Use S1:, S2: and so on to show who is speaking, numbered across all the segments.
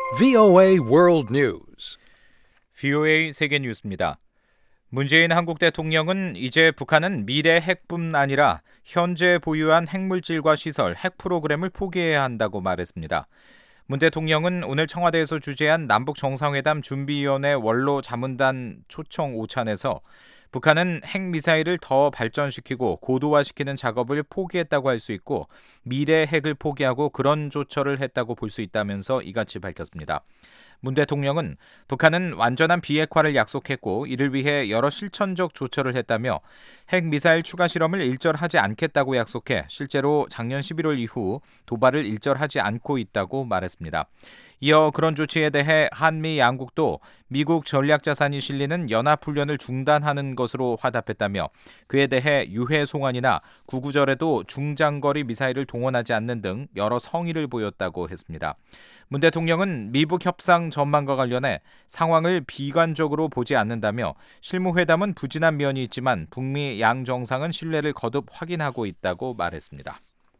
S1: VOA World News.
S2: VOA 세계 뉴스입니다. 문재인 한국 대통령은 이제 북한은 미래 핵뿐 아니라 현재 보유한 핵물질과 시설, 핵 프로그램을 포기해야 한다고 말했습니다. 문 대통령은 오늘 청와대에서 주재한 남북정상회담 준비위원회 원로 자문단 초청 오찬에서 북한은 핵미사일을 더 발전시키고 고도화시키는 작업을 포기했다고 할 수 있고 미래 핵을 포기하고 그런 조처를 했다고 볼 수 있다면서 이같이 밝혔습니다. 문 대통령은 북한은 완전한 비핵화를 약속했고 이를 위해 여러 실천적 조처를 했다며 핵미사일 추가 실험을 일절하지 않겠다고 약속해 실제로 작년 11월 이후 도발을 일절하지 않고 있다고 말했습니다. 이어 그런 조치에 대해 한미 양국도 미국 전략자산이 실리는 연합훈련을 중단하는 것으로 화답했다며 그에 대해 유해 송환이나 구구절에도 중장거리 미사일을 동원하지 않는 등 여러 성의를 보였다고 했습니다. 문 대통령은 미북 협상 전망과 관련해 상황을 비관적으로 보지 않는다며 실무회담은 부진한 면이 있지만 북미 양 정상은 신뢰를 거듭 확인하고 있다고 말했습니다.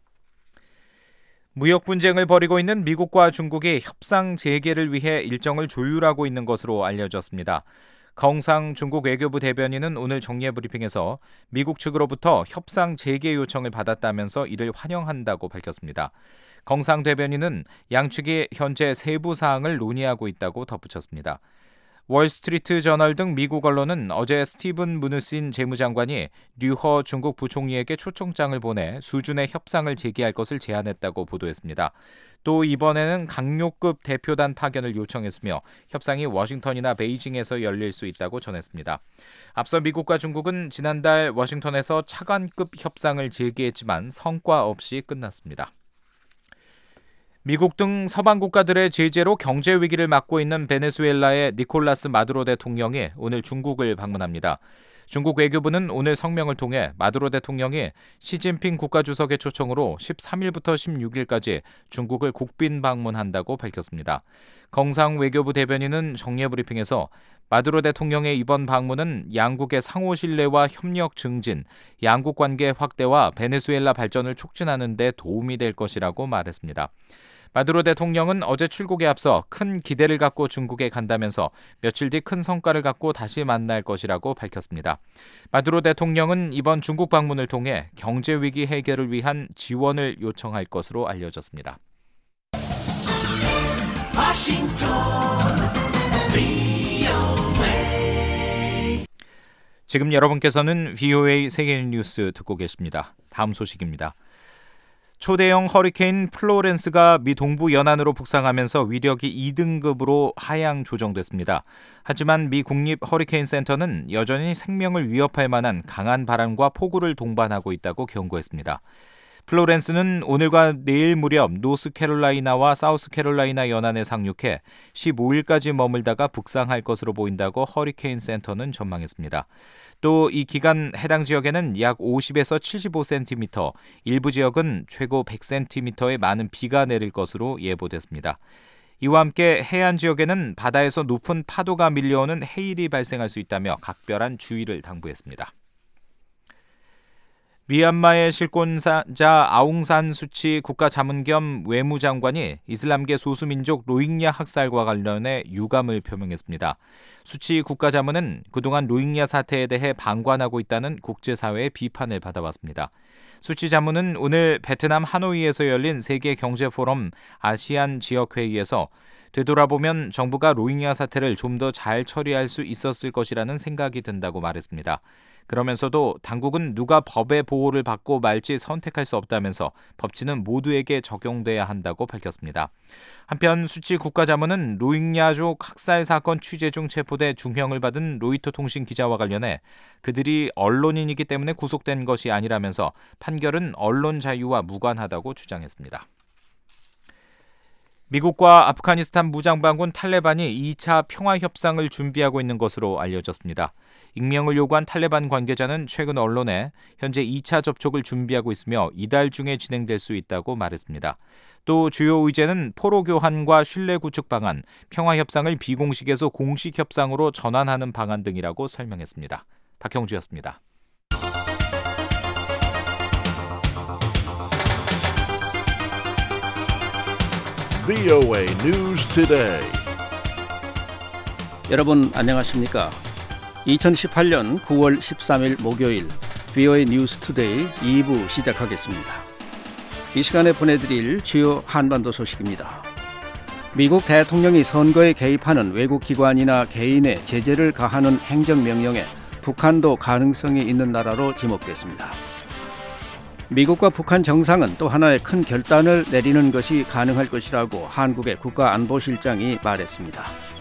S2: 무역 분쟁을 벌이고 있는 미국과 중국이 협상 재개를 위해 일정을 조율하고 있는 것으로 알려졌습니다. 가홍상 중국 외교부 대변인은 오늘 정례 브리핑에서 미국 측으로부터 협상 재개 요청을 받았다면서 이를 환영한다고 밝혔습니다. 가홍상 대변인은 양측이 현재 세부 사항을 논의하고 있다고 덧붙였습니다. 월스트리트 저널 등 미국 언론은 어제 스티븐 무누신 재무장관이 류허 중국 부총리에게 초청장을 보내 수준의 협상을 재개할 것을 제안했다고 보도했습니다. 또 이번에는 강요급 대표단 파견을 요청했으며 협상이 워싱턴이나 베이징에서 열릴 수 있다고 전했습니다. 앞서 미국과 중국은 지난달 워싱턴에서 차관급 협상을 재개했지만 성과 없이 끝났습니다. 미국 등 서방 국가들의 제재로 경제 위기를 맞고 있는 베네수엘라의 니콜라스 마두로 대통령이 오늘 중국을 방문합니다. 중국 외교부는 오늘 성명을 통해 마두로 대통령이 시진핑 국가주석의 초청으로 13일부터 16일까지 중국을 국빈 방문한다고 밝혔습니다. 가홍상 외교부 대변인은 정례 브리핑에서 마두로 대통령의 이번 방문은 양국의 상호 신뢰와 협력 증진, 양국 관계 확대와 베네수엘라 발전을 촉진하는 데 도움이 될 것이라고 말했습니다. 마두로 대통령은 어제 출국에 앞서 큰 기대를 갖고 중국에 간다면서 며칠 뒤 큰 성과를 갖고 다시 만날 것이라고 밝혔습니다. 마두로 대통령은 이번 중국 방문을 통해 경제 위기 해결을 위한 지원을 요청할 것으로 알려졌습니다. 지금 여러분께서는 VOA 세계 뉴스 듣고 계십니다. 다음 소식입니다. 초대형 허리케인 플로렌스가 미 동부 연안으로 북상하면서 위력이 2등급으로 하향 조정됐습니다. 하지만 미 국립 허리케인 센터는 여전히 생명을 위협할 만한 강한 바람과 폭우를 동반하고 있다고 경고했습니다. 플로렌스는 오늘과 내일 무렵 노스캐롤라이나와 사우스캐롤라이나 연안에 상륙해 15일까지 머물다가 북상할 것으로 보인다고 허리케인 센터는 전망했습니다. 또 이 기간 해당 지역에는 약 50에서 75cm, 일부 지역은 최고 100cm의 많은 비가 내릴 것으로 예보됐습니다. 이와 함께 해안 지역에는 바다에서 높은 파도가 밀려오는 해일이 발생할 수 있다며 각별한 주의를 당부했습니다. 미얀마의 실권자 아웅산 수치 국가자문 겸 외무장관이 이슬람계 소수민족 로힝야 학살과 관련해 유감을 표명했습니다. 수치 국가자문은 그동안 로힝야 사태에 대해 방관하고 있다는 국제사회의 비판을 받아왔습니다. 수치 자문은 오늘 베트남 하노이에서 열린 세계경제포럼 아시안 지역회의에서 되돌아보면 정부가 로힝야 사태를 좀 더 잘 처리할 수 있었을 것이라는 생각이 든다고 말했습니다. 그러면서도 당국은 누가 법의 보호를 받고 말지 선택할 수 없다면서 법치는 모두에게 적용돼야 한다고 밝혔습니다. 한편 수치 국가자문은 로힝야족 학살 사건 취재 중 체포돼 중형을 받은 로이터 통신 기자와 관련해 그들이 언론인이기 때문에 구속된 것이 아니라면서 판결은 언론 자유와 무관하다고 주장했습니다. 미국과 아프가니스탄 무장반군 탈레반이 2차 평화협상을 준비하고 있는 것으로 알려졌습니다. 익명을 요구한 탈레반 관계자는 최근 언론에 현재 2차 접촉을 준비하고 있으며 이달 중에 진행될 수 있다고 말했습니다. 또 주요 의제는 포로 교환과 신뢰 구축 방안, 평화협상을 비공식에서 공식 협상으로 전환하는 방안 등이라고 설명했습니다. 박형주였습니다.
S3: VOA News Today.
S4: 여러분 안녕하십니까? 2018년 9월 13일 목요일 VOA 뉴스 투데이 2부 시작하겠습니다. 이 시간에 보내드릴 주요 한반도 소식입니다. 미국 대통령이 선거에 개입하는 외국 기관이나 개인에 제재를 가하는 행정명령에 북한도 가능성이 있는 나라로 지목됐습니다. 미국과 북한 정상은 또 하나의 큰 결단을 내리는 것이 가능할 것이라고 한국의 국가안보실장이 말했습니다.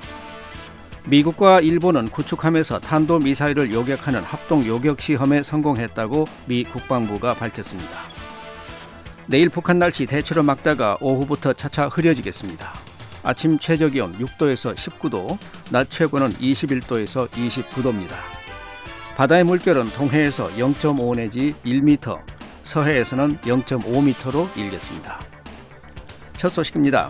S4: 미국과 일본은 구축함에서 탄도미사일을 요격하는 합동 요격 시험에 성공했다고 미 국방부가 밝혔습니다. 내일 북한 날씨 대체로 맑다가 오후부터 차차 흐려지겠습니다. 아침 최저기온 6도에서 19도, 낮 최고는 21도에서 29도입니다. 바다의 물결은 동해에서 0.5 내지 1m, 서해에서는 0.5m로 일겠습니다. 첫 소식입니다.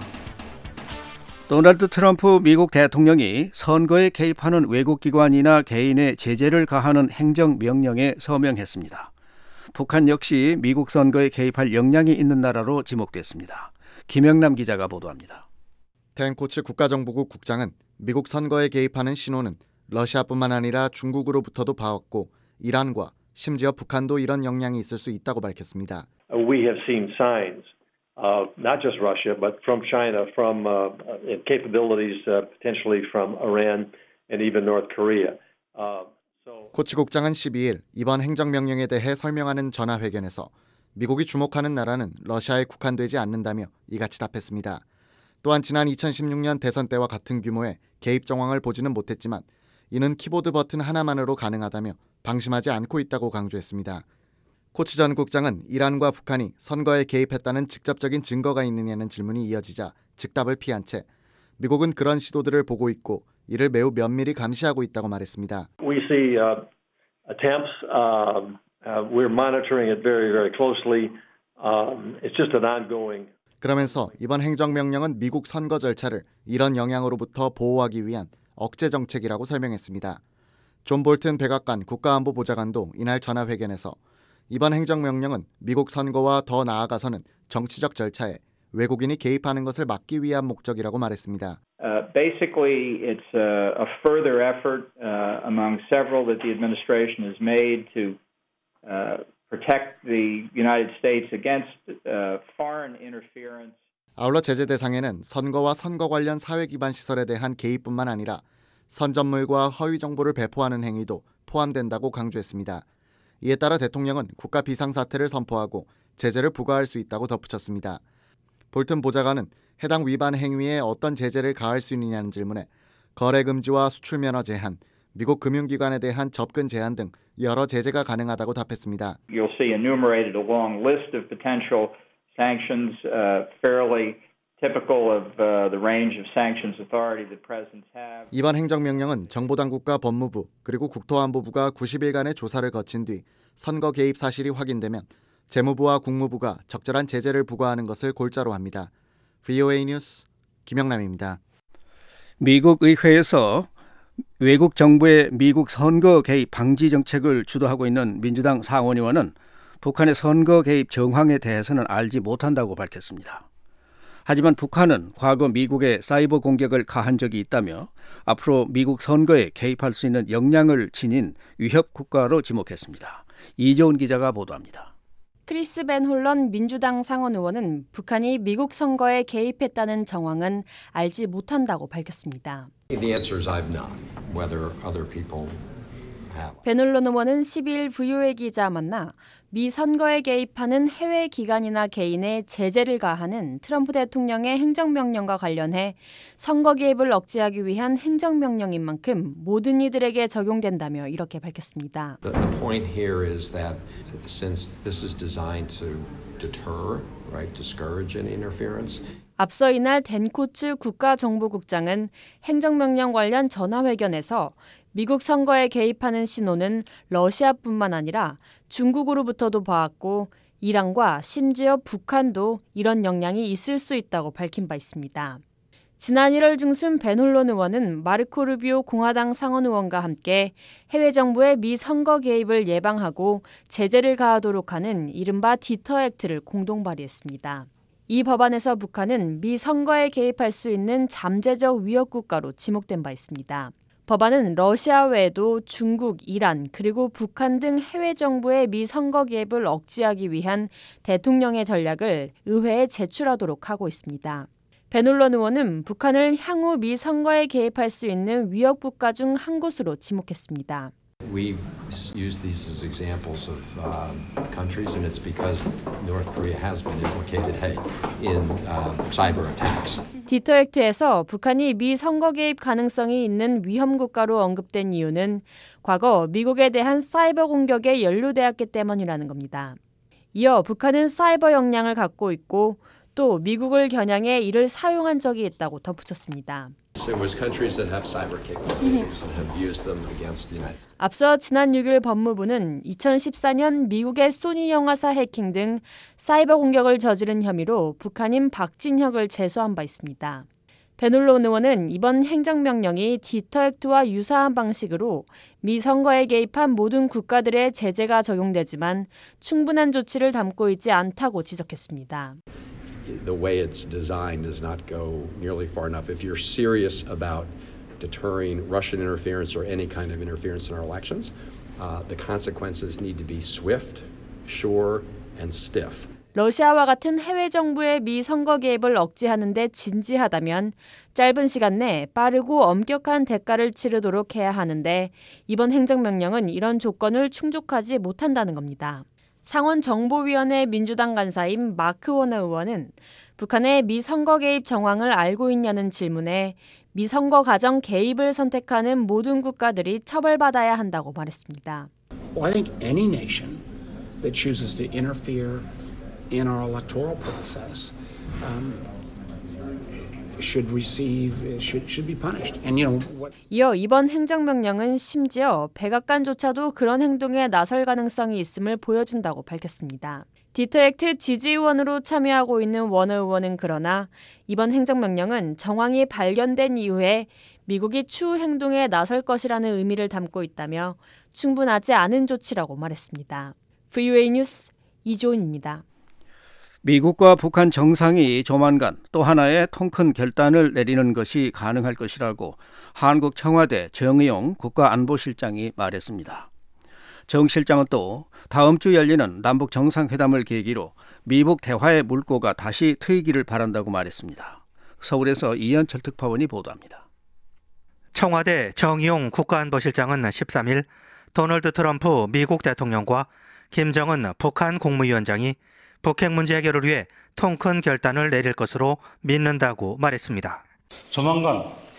S4: 도널드 트럼프 미국 대통령이 선거에 개입하는 외국기관이나 개인에 제재를 가하는 행정명령에 서명했습니다. 북한 역시 미국 선거에 개입할 역량이 있는 나라로 지목됐습니다. 김영남 기자가 보도합니다.
S5: 댄 코츠 국가정보국 국장은 미국 선거에 개입하는 신호는 러시아뿐만 아니라 중국으로부터도 봐왔고 이란과 심지어 북한도 이런 역량이 있을 수 있다고 밝혔습니다.
S6: We have seen signs, not just Russia, but from China, from capabilities potentially from Iran and even North Korea.
S5: 코츠 국장은 12일 이번 행정명령에 대해 설명하는 전화회견에서 미국이 주목하는 나라는 러시아에 국한되지 않는다며 이같이 답했습니다. 또한 지난 2016년 대선 때와 같은 규모의 개입 정황을 보지는 못했지만 이는 키보드 버튼 하나만으로 가능하다며 방심하지 않고 있다고 강조했습니다. 코츠 전 국장은 이란과 북한이 선거에 개입했다는 직접적인 증거가 있느냐는 질문이 이어지자 즉답을 피한 채 미국은 그런 시도들을 보고 있고 이를 매우 면밀히 감시하고 있다고 말했습니다.
S6: We see attempts. We're monitoring it very, very closely. It's just an ongoing.
S5: 그러면서 이번 행정명령은 미국 선거 절차를 이런 영향으로부터 보호하기 위한 억제 정책이라고 설명했습니다. 존 볼튼 백악관 국가안보보좌관도 이날 전화회견에서 이번 행정명령은 미국 선거와 더 나아가서는 정치적 절차에 외국인이 개입하는 것을 막기 위한 목적이라고 말했습니다.
S7: Basically, it's a further effort among several that the administration has made to protect the United States against foreign interference.
S5: 아울러 제재 대상에는 선거와 선거 관련 사회 기반 시설에 대한 개입뿐만 아니라 선전물과 허위 정보를 배포하는 행위도 포함된다고 강조했습니다. 이에 따라 대통령은 국가 비상사태를 선포하고 제재를 부과할 수 있다고 덧붙였습니다. 볼튼 보좌관은 해당 위반 행위에 어떤 제재를 가할 수 있느냐는 질문에 거래 금지와 수출 면허 제한, 미국 금융기관에 대한 접근 제한 등 여러 제재가 가능하다고 답했습니다.
S7: You'll see enumerated a long list of potential sanctions, fairly typical of the range of sanctions authority that presidents have.
S5: 이번 행정명령은 정보당국과 법무부 그리고 국토안보부가 90일간의 조사를 거친 뒤 선거 개입 사실이 확인되면 재무부와 국무부가 적절한 제재를 부과하는 것을 골자로 합니다. VOA 뉴스 김영남입니다.
S4: 미국 의회에서 외국 정부의 미국 선거 개입 방지 정책을 주도하고 있는 민주당 상원의원은 북한의 선거 개입 정황에 대해서는 알지 못한다고 밝혔습니다. 하지만 북한은 과거 미국에 사이버 공격을 가한 적이 있다며 앞으로 미국 선거에 개입할 수 있는 역량을 지닌 위협 국가로 지목했습니다. 이재훈 기자가 보도합니다.
S8: 크리스 벤 홀런 민주당 상원 의원은 북한이 미국 선거에 개입했다는 정황은 알지 못한다고 밝혔습니다. 벤 홀런 의원은 12일 VOA 기자 만나 미 선거에 개입하는 해외 기관이나 개인에 제재를 가하는 트럼프 대통령의 행정명령과 관련해 선거 개입을 억제하기 위한 행정명령인 만큼 모든 이들에게 적용된다며 이렇게 밝혔습니다.
S9: The point here is that since this is designed to deter, right, discourage any interference.
S8: 앞서 이날 댄 코츠 국가정보국장은 행정명령 관련 전화회견에서 미국 선거에 개입하는 신호는 러시아뿐만 아니라 중국으로부터도 봐왔고 이란과 심지어 북한도 이런 역량이 있을 수 있다고 밝힌 바 있습니다. 지난 1월 중순 벤 홀런 의원은 마르코 루비오 공화당 상원 의원과 함께 해외 정부의 미 선거 개입을 예방하고 제재를 가하도록 하는 이른바 디터 액트를 공동 발의했습니다. 이 법안에서 북한은 미 선거에 개입할 수 있는 잠재적 위협 국가로 지목된 바 있습니다. 법안은 러시아 외에도 중국, 이란, 그리고 북한 등 해외 정부의 미 선거 개입을 억제하기 위한 대통령의 전략을 의회에 제출하도록 하고 있습니다. 베놀런 의원은 북한을 향후 미 선거에 개입할 수 있는 위협 국가 중 한 곳으로 지목했습니다.
S9: We use these as examples of countries, and it's because North Korea has been implicated in cyber attacks.
S8: 디터 액트에서 북한이 미 선거 개입 가능성이 있는 위험 국가로 언급된 이유는 과거 미국에 대한 사이버 공격에 연루되었기 때문이라는 겁니다. 이어 북한은 사이버 역량을 갖고 있고 또 미국을 겨냥해 이를 사용한 적이 있다고 덧붙였습니다. 앞서 지난 6일 법무부는 2014년 미국의 소니 영화사 해킹 등 사이버 공격을 저지른 혐의로 북한인 박진혁을 제소한 바 있습니다. 베놀론 의원은 이번 행정명령이 디터 액트와 유사한 방식으로 미 선거에 개입한 모든 국가들의 제재가 적용되지만 충분한 조치를 담고 있지 않다고 지적했습니다.
S9: The way it's designed does not go nearly far enough. If you're serious about deterring Russian interference or any kind of interference in our elections, the consequences need to be swift, sure, and stiff.
S8: 러시아와 같은 해외 정부의 미 선거 개입을 억제하는 데 진지하다면 짧은 시간 내 빠르고 엄격한 대가를 치르도록 해야 하는데 이번 행정명령은 이런 조건을 충족하지 못한다는 겁니다. 상원정보위원회 민주당 간사인 마크 워너 의원은 북한의 미 선거 개입 정황을 알고 있냐는 질문에 미 선거 과정 개입을 선택하는 모든 국가들이 처벌받아야 한다고 말했습니다.
S10: Well, I think any nation that chooses to interfere in our electoral process should be punished. And you know what?
S8: 이어 이번 행정명령은 심지어 백악관조차도 그런 행동에 나설 가능성이 있음을 보여준다고 밝혔습니다. 디터 액트 지지 의원으로 참여하고 있는 워너 의원은 그러나 이번 행정명령은 정황이 발견된 이후에 미국이 추후 행동에 나설 것이라는 의미를 담고 있다며 충분하지 않은 조치라고 말했습니다. VOA 뉴스 이조은입니다.
S4: 미국과 북한 정상이 조만간 또 하나의 통큰 결단을 내리는 것이 가능할 것이라고 한국 청와대 정의용 국가안보실장이 말했습니다. 정 실장은 또 다음 주 열리는 남북 정상회담을 계기로 미북 대화의 물꼬가 다시 트이기를 바란다고 말했습니다. 서울에서 이현철 특파원이 보도합니다.
S11: 청와대 정의용 국가안보실장은 13일 도널드 트럼프 미국 대통령과 김정은 북한 국무위원장이 북핵 문제 해결을 위해 통큰 결단을 내릴 것으로 믿는다고 말했습니다.
S12: 조만간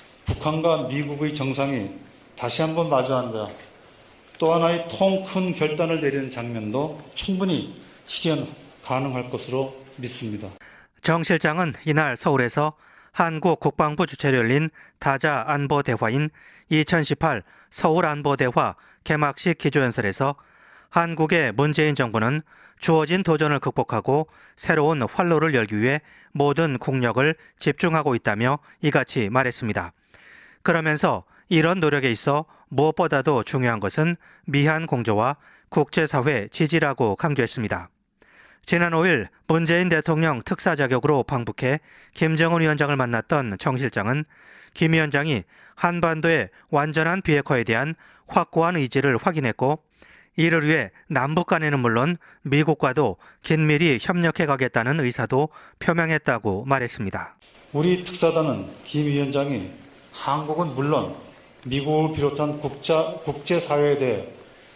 S12: 북한과 미국의 정상이 다시 한번 마주한다. 또 하나의 통큰 결단을 내리는 장면도 충분히 실현 가능할 것으로 믿습니다.
S11: 정 실장은 이날 서울에서 한국 국방부 주최로 열린 다자 안보 대화인 2018 서울 안보 대화 개막식 기조연설에서 한국의 문재인 정부는 주어진 도전을 극복하고 새로운 활로를 열기 위해 모든 국력을 집중하고 있다며 이같이 말했습니다. 그러면서 이런 노력에 있어 무엇보다도 중요한 것은 미한 공조와 국제사회 지지라고 강조했습니다. 지난 5일 문재인 대통령 특사 자격으로 방북해 김정은 위원장을 만났던 정 실장은 김 위원장이 한반도의 완전한 비핵화에 대한 확고한 의지를 확인했고 이를 위해 남북 간에는 물론 미국과도 긴밀히 협력해 가겠다는 의사도 표명했다고 말했습니다.
S12: 우리 특사단은 김 위원장이 한국은 물론 미국을 비롯한 국제사회에 대해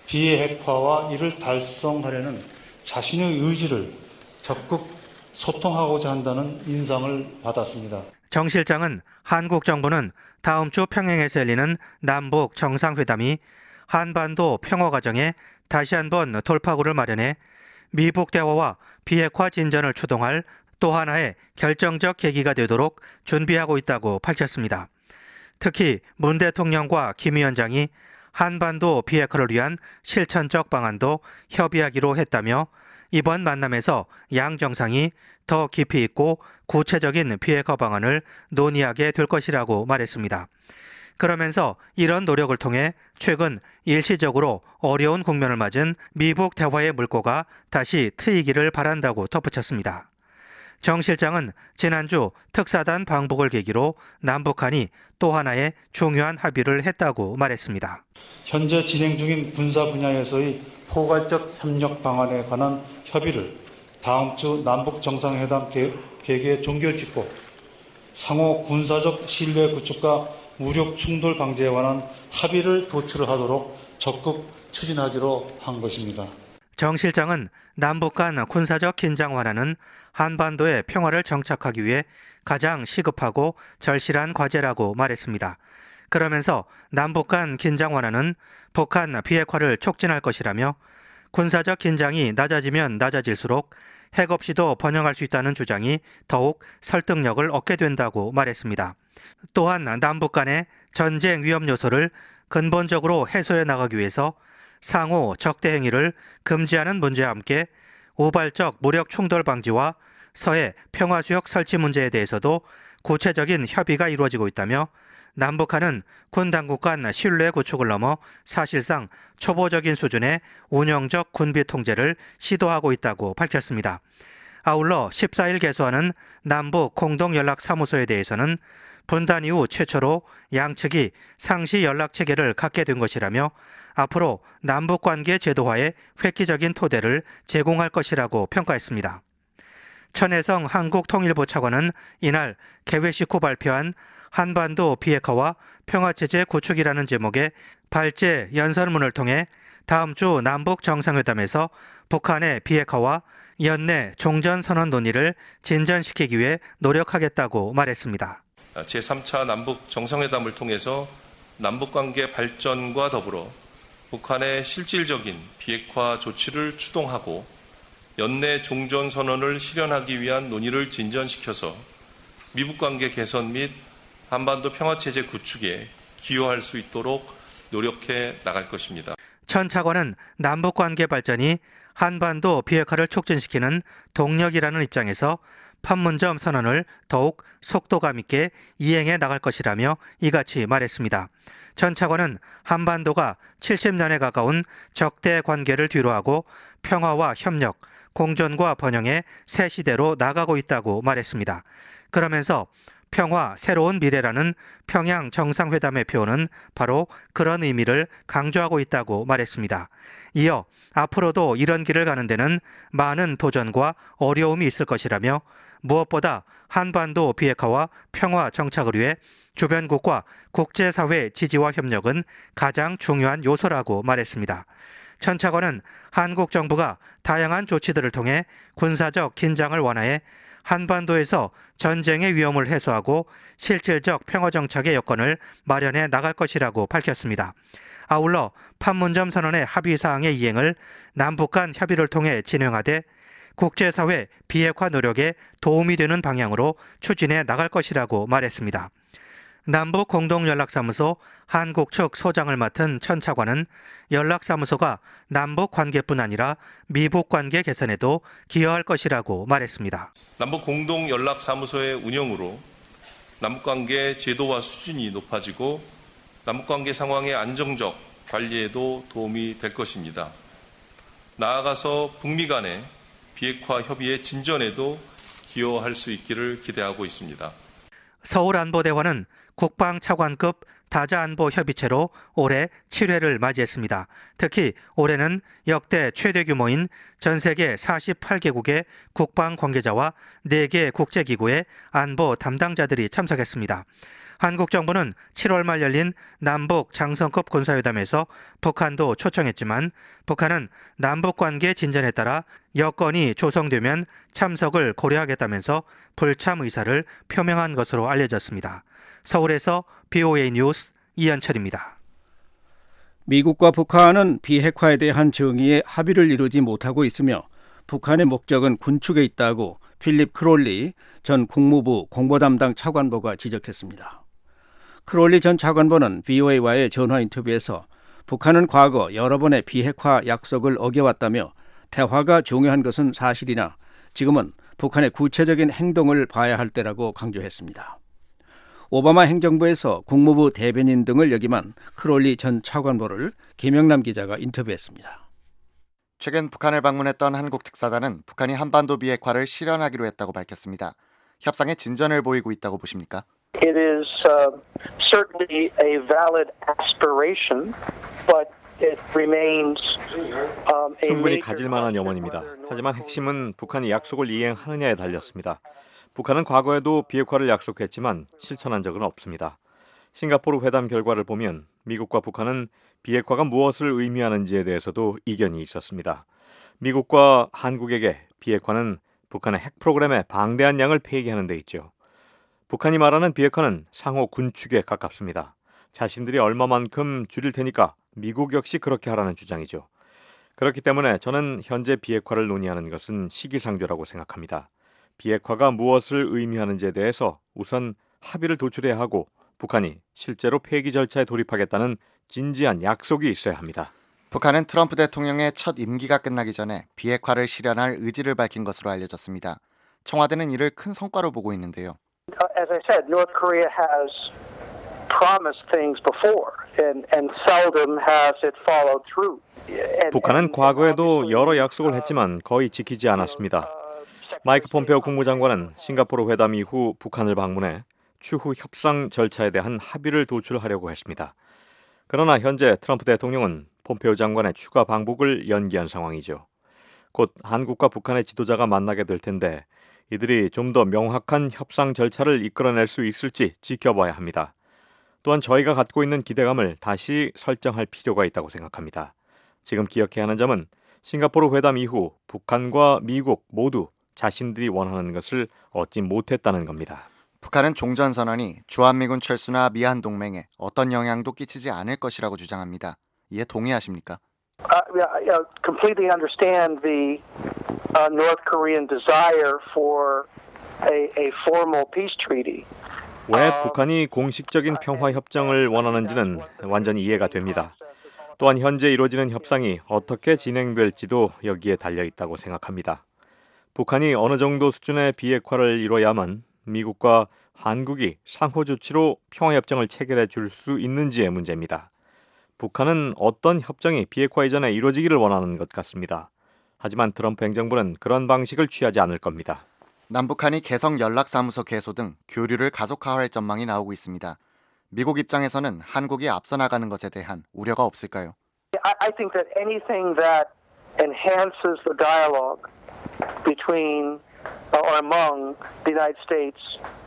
S12: 비핵화와 이를 달성하려는 자신의 의지를 적극 소통하고자 한다는 인상을 받았습니다.
S11: 정 실장은 한국 정부는 다음 주 평양에서 열리는 남북 정상회담이 한반도 평화 과정에 다시 한번 돌파구를 마련해 미북 대화와 비핵화 진전을 추동할 또 하나의 결정적 계기가 되도록 준비하고 있다고 밝혔습니다. 특히 문 대통령과 김 위원장이 한반도 비핵화를 위한 실천적 방안도 협의하기로 했다며 이번 만남에서 양 정상이 더 깊이 있고 구체적인 비핵화 방안을 논의하게 될 것이라고 말했습니다. 그러면서 이런 노력을 통해 최근 일시적으로 어려운 국면을 맞은 미북 대화의 물꼬가 다시 트이기를 바란다고 덧붙였습니다. 정 실장은 지난주 특사단 방북을 계기로 남북한이 또 하나의 중요한 합의를 했다고 말했습니다.
S12: 현재 진행 중인 군사 분야에서의 포괄적 협력 방안에 관한 협의를 다음 주 남북 정상회담 개최 종결짓고 상호 군사적 신뢰 구축과 무력 충돌 방지에 관한 합의를 도출하도록 적극 추진하기로 한 것입니다.
S11: 정 실장은 남북 간 군사적 긴장 완화는 한반도의 평화를 정착하기 위해 가장 시급하고 절실한 과제라고 말했습니다. 그러면서 남북 간 긴장 완화는 북한 비핵화를 촉진할 것이라며 군사적 긴장이 낮아지면 낮아질수록 핵 없이도 번영할 수 있다는 주장이 더욱 설득력을 얻게 된다고 말했습니다. 또한 남북 간의 전쟁 위험 요소를 근본적으로 해소해 나가기 위해서 상호 적대 행위를 금지하는 문제와 함께 우발적 무력 충돌 방지와 서해 평화수역 설치 문제에 대해서도 구체적인 협의가 이루어지고 있다며 남북한은 군 당국 간 신뢰 구축을 넘어 사실상 초보적인 수준의 운영적 군비 통제를 시도하고 있다고 밝혔습니다. 아울러 14일 개소하는 남북 공동연락사무소에 대해서는 분단 이후 최초로 양측이 상시 연락 체계를 갖게 된 것이라며 앞으로 남북관계 제도화에 획기적인 토대를 제공할 것이라고 평가했습니다. 천혜성 한국통일부 차관은 이날 개회식 후 발표한 한반도 비핵화와 평화체제 구축이라는 제목의 발제 연설문을 통해 다음 주 남북 정상회담에서 북한의 비핵화와 연내 종전선언 논의를 진전시키기 위해 노력하겠다고 말했습니다.
S13: 제3차 남북 정상회담을 통해서 남북관계 발전과 더불어 북한의 실질적인 비핵화 조치를 추동하고 연내 종전선언을 실현하기 위한 논의를 진전시켜서 미북관계 개선 및 한반도 평화체제 구축에 기여할 수 있도록 노력해 나갈 것입니다.
S11: 천 차관은 남북관계 발전이 한반도 비핵화를 촉진시키는 동력이라는 입장에서 판문점 선언을 더욱 속도감 있게 이행해 나갈 것이라며 이같이 말했습니다. 전 차관은 한반도가 70년에 가까운 적대 관계를 뒤로하고 평화와 협력, 공존과 번영의 새 시대로 나가고 있다고 말했습니다. 그러면서 평화 새로운 미래라는 평양 정상회담의 표현은 바로 그런 의미를 강조하고 있다고 말했습니다. 이어 앞으로도 이런 길을 가는 데는 많은 도전과 어려움이 있을 것이라며 무엇보다 한반도 비핵화와 평화 정착을 위해 주변국과 국제사회 지지와 협력은 가장 중요한 요소라고 말했습니다. 천 차관은 한국 정부가 다양한 조치들을 통해 군사적 긴장을 완화해 한반도에서 전쟁의 위험을 해소하고 실질적 평화 정착의 여건을 마련해 나갈 것이라고 밝혔습니다. 아울러 판문점 선언의 합의 사항의 이행을 남북 간 협의를 통해 진행하되 국제사회 비핵화 노력에 도움이 되는 방향으로 추진해 나갈 것이라고 말했습니다. 남북 공동연락사무소 한국 측 소장을 맡은 천 차관은 연락사무소가 남북 관계뿐 아니라 미북 관계 개선에도 기여할 것이라고 말했습니다.
S13: 남북 공동연락사무소의 운영으로 남북관계 제도화 수준이 높아지고 남북관계 상황의 안정적 관리에도 도움이 될 것입니다. 나아가서 북미 간의 비핵화 협의의 진전에도 기여할 수 있기를 기대하고 있습니다.
S11: 서울안보대화는 국방차관급 다자안보협의체로 올해 7회를 맞이했습니다. 특히 올해는 역대 최대 규모인 전 세계 48개국의 국방 관계자와 4개 국제기구의 안보 담당자들이 참석했습니다. 한국 정부는 7월 말 열린 남북 장성급 군사회담에서 북한도 초청했지만 북한은 남북관계 진전에 따라 여건이 조성되면 참석을 고려하겠다면서 불참 의사를 표명한 것으로 알려졌습니다. 서울에서 BOA 뉴스 이현철입니다.
S4: 미국과 북한은 비핵화에 대한 정의에 합의를 이루지 못하고 있으며 북한의 목적은 군축에 있다고 필립 크롤리 전 국무부 공보담당 차관보가 지적했습니다. 크롤리 전 차관보는 VOA와의 전화 인터뷰에서 북한은 과거 여러 번의 비핵화 약속을 어겨왔다며 대화가 중요한 것은 사실이나 지금은 북한의 구체적인 행동을 봐야 할 때라고 강조했습니다. 오바마 행정부에서 국무부 대변인 등을 역임한 크롤리 전 차관보를 김영남 기자가 인터뷰했습니다.
S5: 최근 북한을 방문했던 한국 특사단은 북한이 한반도 비핵화를 실현하기로 했다고 밝혔습니다. 협상에 진전을 보이고 있다고 보십니까?
S14: It is certainly a valid aspiration, but it remains
S15: 충분히 가질 만한 염원입니다. 하지만 핵심은 북한이 약속을 이행하느냐에 달렸습니다. 북한은 과거에도 비핵화를 약속했지만 실천한 적은 없습니다. 싱가포르 회담 결과를 보면 미국과 북한은 비핵화가 무엇을 의미하는지에 대해서도 이견이 있었습니다. 미국과 한국에게 비핵화는 북한의 핵 프로그램의 방대한 양을 폐기하는 데 있죠. 북한이 말하는 비핵화는 상호 군축에 가깝습니다. 자신들이 얼마만큼 줄일 테니까 미국 역시 그렇게 하라는 주장이죠. 그렇기 때문에 저는 현재 비핵화를 논의하는 것은 시기상조라고 생각합니다. 비핵화가 무엇을 의미하는지에 대해서 우선 합의를 도출해야 하고 북한이 실제로 폐기 절차에 돌입하겠다는 진지한 약속이 있어야 합니다.
S5: 북한은 트럼프 대통령의 첫 임기가 끝나기 전에 비핵화를 실현할 의지를 밝힌 것으로 알려졌습니다. 청와대는 이를 큰 성과로 보고 있는데요.
S14: As I said, North Korea has promised things before, and seldom has it followed through.
S15: 북한은 과거에도 여러 약속을 했지만 거의 지키지 않았습니다. 마이크 폼페오 국무장관은 싱가포르 회담 이후 북한을 방문해 추후 협상 절차에 대한 합의를 도출하려고 했습니다. 그러나 현재 트럼프 대통령은 폼페오 장관의 추가 방북을 연기한 상황이죠. 곧 한국과 북한의 지도자가 만나게 될 텐데 이들이 좀 더 명확한 협상 절차를 이끌어낼 수 있을지 지켜봐야 합니다. 또한 저희가 갖고 있는 기대감을 다시 설정할 필요가 있다고 생각합니다. 지금 기억해야 하는 점은 싱가포르 회담 이후 북한과 미국 모두 자신들이 원하는 것을 얻지 못했다는 겁니다.
S5: 북한은 종전선언이 주한미군 철수나 미한 동맹에 어떤 영향도 끼치지 않을 것이라고 주장합니다. 이에 동의하십니까?
S14: I completely understand the North Korean desire for a formal peace treaty.
S15: 왜 북한이 공식적인 평화 협정을 원하는지는 완전히 이해가 됩니다. 또한 현재 이루어지는 협상이 어떻게 진행될지도 여기에 달려 있다고 생각합니다. 북한이 어느 정도 수준의 비핵화를 이뤄야만 미국과 한국이 상호 조치로 평화협정을 체결해 줄 수 있는지의 문제입니다. 북한은 어떤 협정이 비핵화 이전에 이루어지기를 원하는 것 같습니다. 하지만 트럼프 행정부는 그런 방식을 취하지 않을 겁니다.
S5: 남북한이 개성연락사무소 개소 등 교류를 가속화할 전망이 나오고 있습니다. 미국 입장에서는 한국이 앞서 나가는 것에 대한 우려가 없을까요?
S14: I think that anything that enhances the dialogue between or among the United States.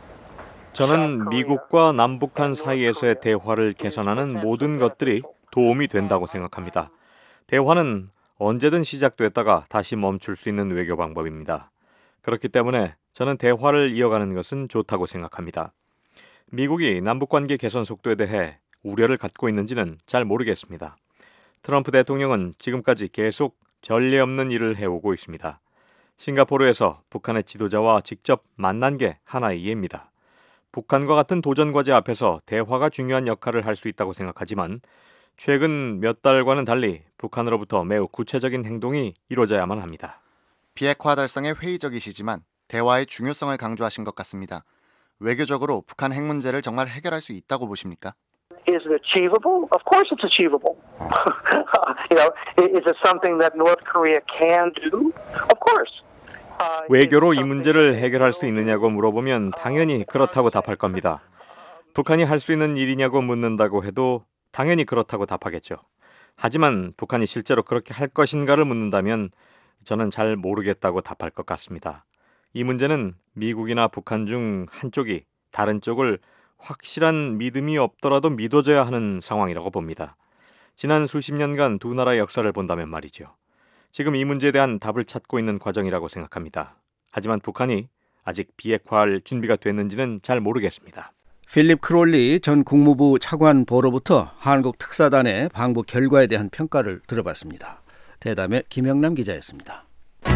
S15: 저는 미국과 남북한 사이에서의 대화를 개선하는 모든 것들이 도움이 된다고 생각합니다. 대화는 언제든 시작됐다가 다시 멈출 수 있는 외교 방법입니다. 그렇기 때문에 저는 대화를 이어가는 것은 좋다고 생각합니다. 미국이 남북관계 개선 속도에 대해 우려를 갖고 있는지는 잘 모르겠습니다. 트럼프 대통령은 지금까지 계속 전례 없는 일을 해오고 있습니다. 싱가포르에서 북한의 지도자와 직접 만난 게 하나의 예입니다. 북한과 같은 도전 과제 앞에서 대화가 중요한 역할을 할 수 있다고 생각하지만 최근 몇 달과는 달리 북한으로부터 매우 구체적인 행동이 이루어져야만 합니다.
S5: 비핵화 달성에 회의적이시지만 대화의 중요성을 강조하신 것 같습니다. 외교적으로 북한 핵 문제를 정말 해결할 수 있다고 보십니까?
S14: Is it achievable? Of course it's achievable. Is it something that North Korea can do? Of course.
S15: 외교로 이 문제를 해결할 수 있느냐고 물어보면 당연히 그렇다고 답할 겁니다. 북한이 할 수 있는 일이냐고 묻는다고 해도 당연히 그렇다고 답하겠죠. 하지만 북한이 실제로 그렇게 할 것인가를 묻는다면 저는 잘 모르겠다고 답할 것 같습니다. 이 문제는 미국이나 북한 중 한쪽이 다른 쪽을 확실한 믿음이 없더라도 믿어줘야 하는 상황이라고 봅니다. 지난 수십 년간 두 나라의 역사를 본다면 말이죠. 지금 이 문제에 대한 답을 찾고 있는 과정이라고 생각합니다. 하지만 북한이 아직 비핵화할 준비가 됐는지는 잘 모르겠습니다.
S4: 필립 크롤리 전 국무부 차관보로부터 한국 특사단의 방북 결과에 대한 평가를 들어봤습니다. 대담의 김영남 기자였습니다.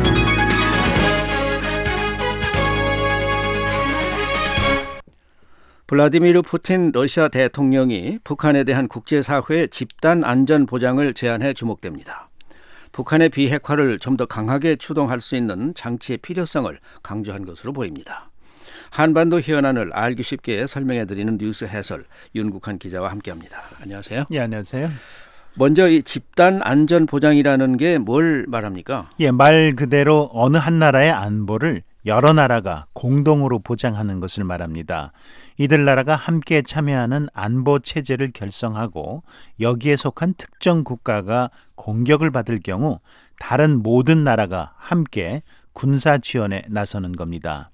S4: 블라디미르 푸틴 러시아 대통령이 북한에 대한 국제사회의 집단 안전 보장을 제안해 주목됩니다. 북한의 비핵화를 좀 더 강하게 추동할 수 있는 장치의 필요성을 강조한 것으로 보입니다. 한반도 현안을 알기 쉽게 설명해드리는 뉴스 해설 윤국한 기자와 함께합니다. 안녕하세요.
S16: 네, 안녕하세요.
S4: 먼저 이 집단 안전 보장이라는 게 뭘 말합니까?
S16: 예, 말 그대로 어느 한 나라의 안보를 여러 나라가 공동으로 보장하는 것을 말합니다. 이들 나라가 함께 참여하는 안보 체제를 결성하고 여기에 속한 특정 국가가 공격을 받을 경우 다른 모든 나라가 함께 군사 지원에 나서는 겁니다.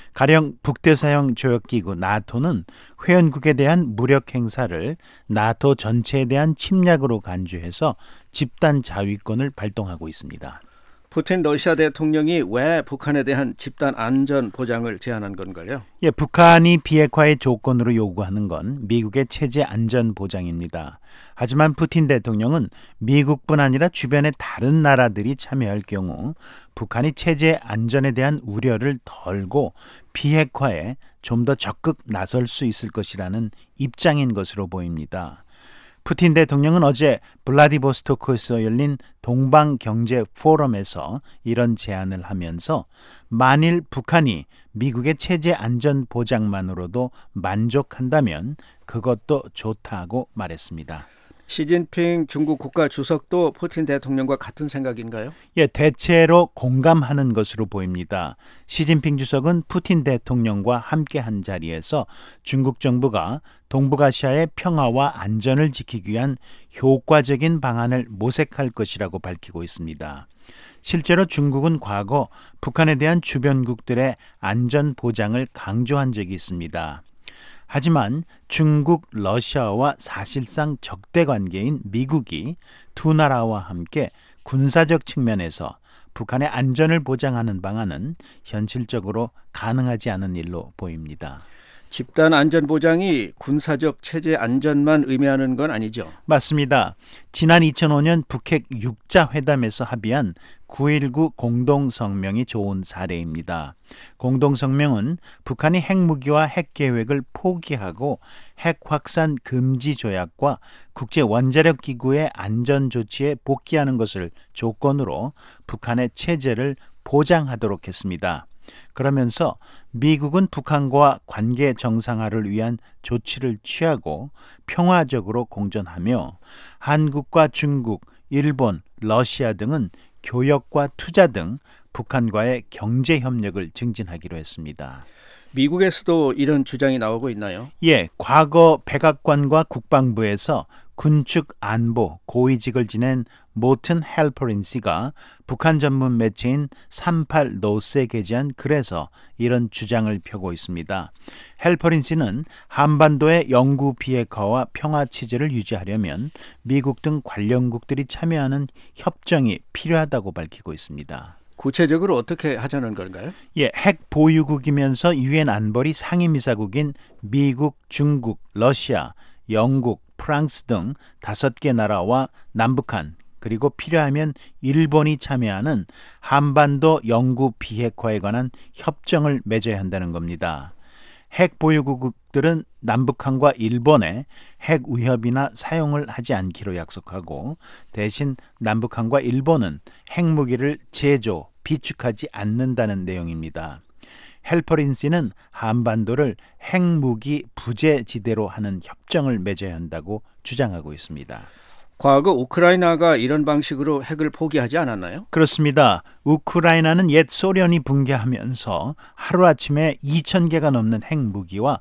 S16: 가령 북대서양 조약기구 나토는 회원국에 대한 무력 행사를 나토 전체에 대한 침략으로 간주해서 집단 자위권을 발동하고 있습니다.
S4: 푸틴 러시아 대통령이 왜 북한에 대한 집단 안전 보장을 제안한 건가요?
S16: 예, 북한이 비핵화의 조건으로 요구하는 건 미국의 체제 안전 보장입니다. 하지만 푸틴 대통령은 미국뿐 아니라 주변의 다른 나라들이 참여할 경우 북한이 체제 안전에 대한 우려를 덜고 비핵화에 좀 더 적극 나설 수 있을 것이라는 입장인 것으로 보입니다. 푸틴 대통령은 어제 블라디보스토크에서 열린 동방경제 포럼에서 이런 제안을 하면서 만일 북한이 미국의 체제 안전 보장만으로도 만족한다면 그것도 좋다고 말했습니다.
S4: 시진핑 중국 국가 주석도 푸틴 대통령과 같은 생각인가요?
S16: 예, 대체로 공감하는 것으로 보입니다. 시진핑 주석은 푸틴 대통령과 함께한 자리에서 중국 정부가 동북아시아의 평화와 안전을 지키기 위한 효과적인 방안을 모색할 것이라고 밝히고 있습니다. 실제로 중국은 과거 북한에 대한 주변국들의 안전 보장을 강조한 적이 있습니다. 하지만 중국, 러시아와 사실상 적대 관계인 미국이 두 나라와 함께 군사적 측면에서 북한의 안전을 보장하는 방안은 현실적으로 가능하지 않은 일로 보입니다.
S4: 집단 안전 보장이 군사적 체제 안전만 의미하는 건 아니죠?
S16: 맞습니다. 지난 2005년 북핵 6자 회담에서 합의한 9.19 공동성명이 좋은 사례입니다. 공동성명은 북한이 핵무기와 핵계획을 포기하고 핵 확산 금지 조약과 국제원자력기구의 안전조치에 복귀하는 것을 조건으로 북한의 체제를 보장하도록 했습니다. 그러면서 미국은 북한과 관계 정상화를 위한 조치를 취하고 평화적으로 공존하며 한국과 중국, 일본, 러시아 등은 교역과 투자 등 북한과의 경제 협력을 증진하기로 했습니다.
S4: 미국에서도 이런 주장이 나오고 있나요?
S16: 예, 과거 백악관과 국방부에서 군축 안보 고위직을 지낸 모튼 헬퍼린시가 북한 전문 매체인 38 노스에 게재한 글에서 이런 주장을 펴고 있습니다. 헬퍼린시는 한반도의 영구 비핵화와 평화 체제를 유지하려면 미국 등 관련국들이 참여하는 협정이 필요하다고 밝히고 있습니다.
S4: 구체적으로 어떻게 하자는 건가요?
S16: 예, 핵 보유국이면서 유엔 안보리 상임이사국인 미국, 중국, 러시아, 영국, 프랑스 등 5개 나라와 남북한 그리고 필요하면 일본이 참여하는 한반도 영구 비핵화에 관한 협정을 맺어야 한다는 겁니다. 핵 보유국들은 남북한과 일본에 핵 위협이나 사용을 하지 않기로 약속하고 대신 남북한과 일본은 핵무기를 제조, 비축하지 않는다는 내용입니다. 헬퍼린시는 한반도를 핵무기 부재지대로 하는 협정을 맺어야 한다고 주장하고 있습니다.
S4: 과거 우크라이나가 이런 방식으로 핵을 포기하지 않았나요?
S16: 그렇습니다. 우크라이나는 옛 소련이 붕괴하면서 하루아침에 2,000개가 넘는 핵무기와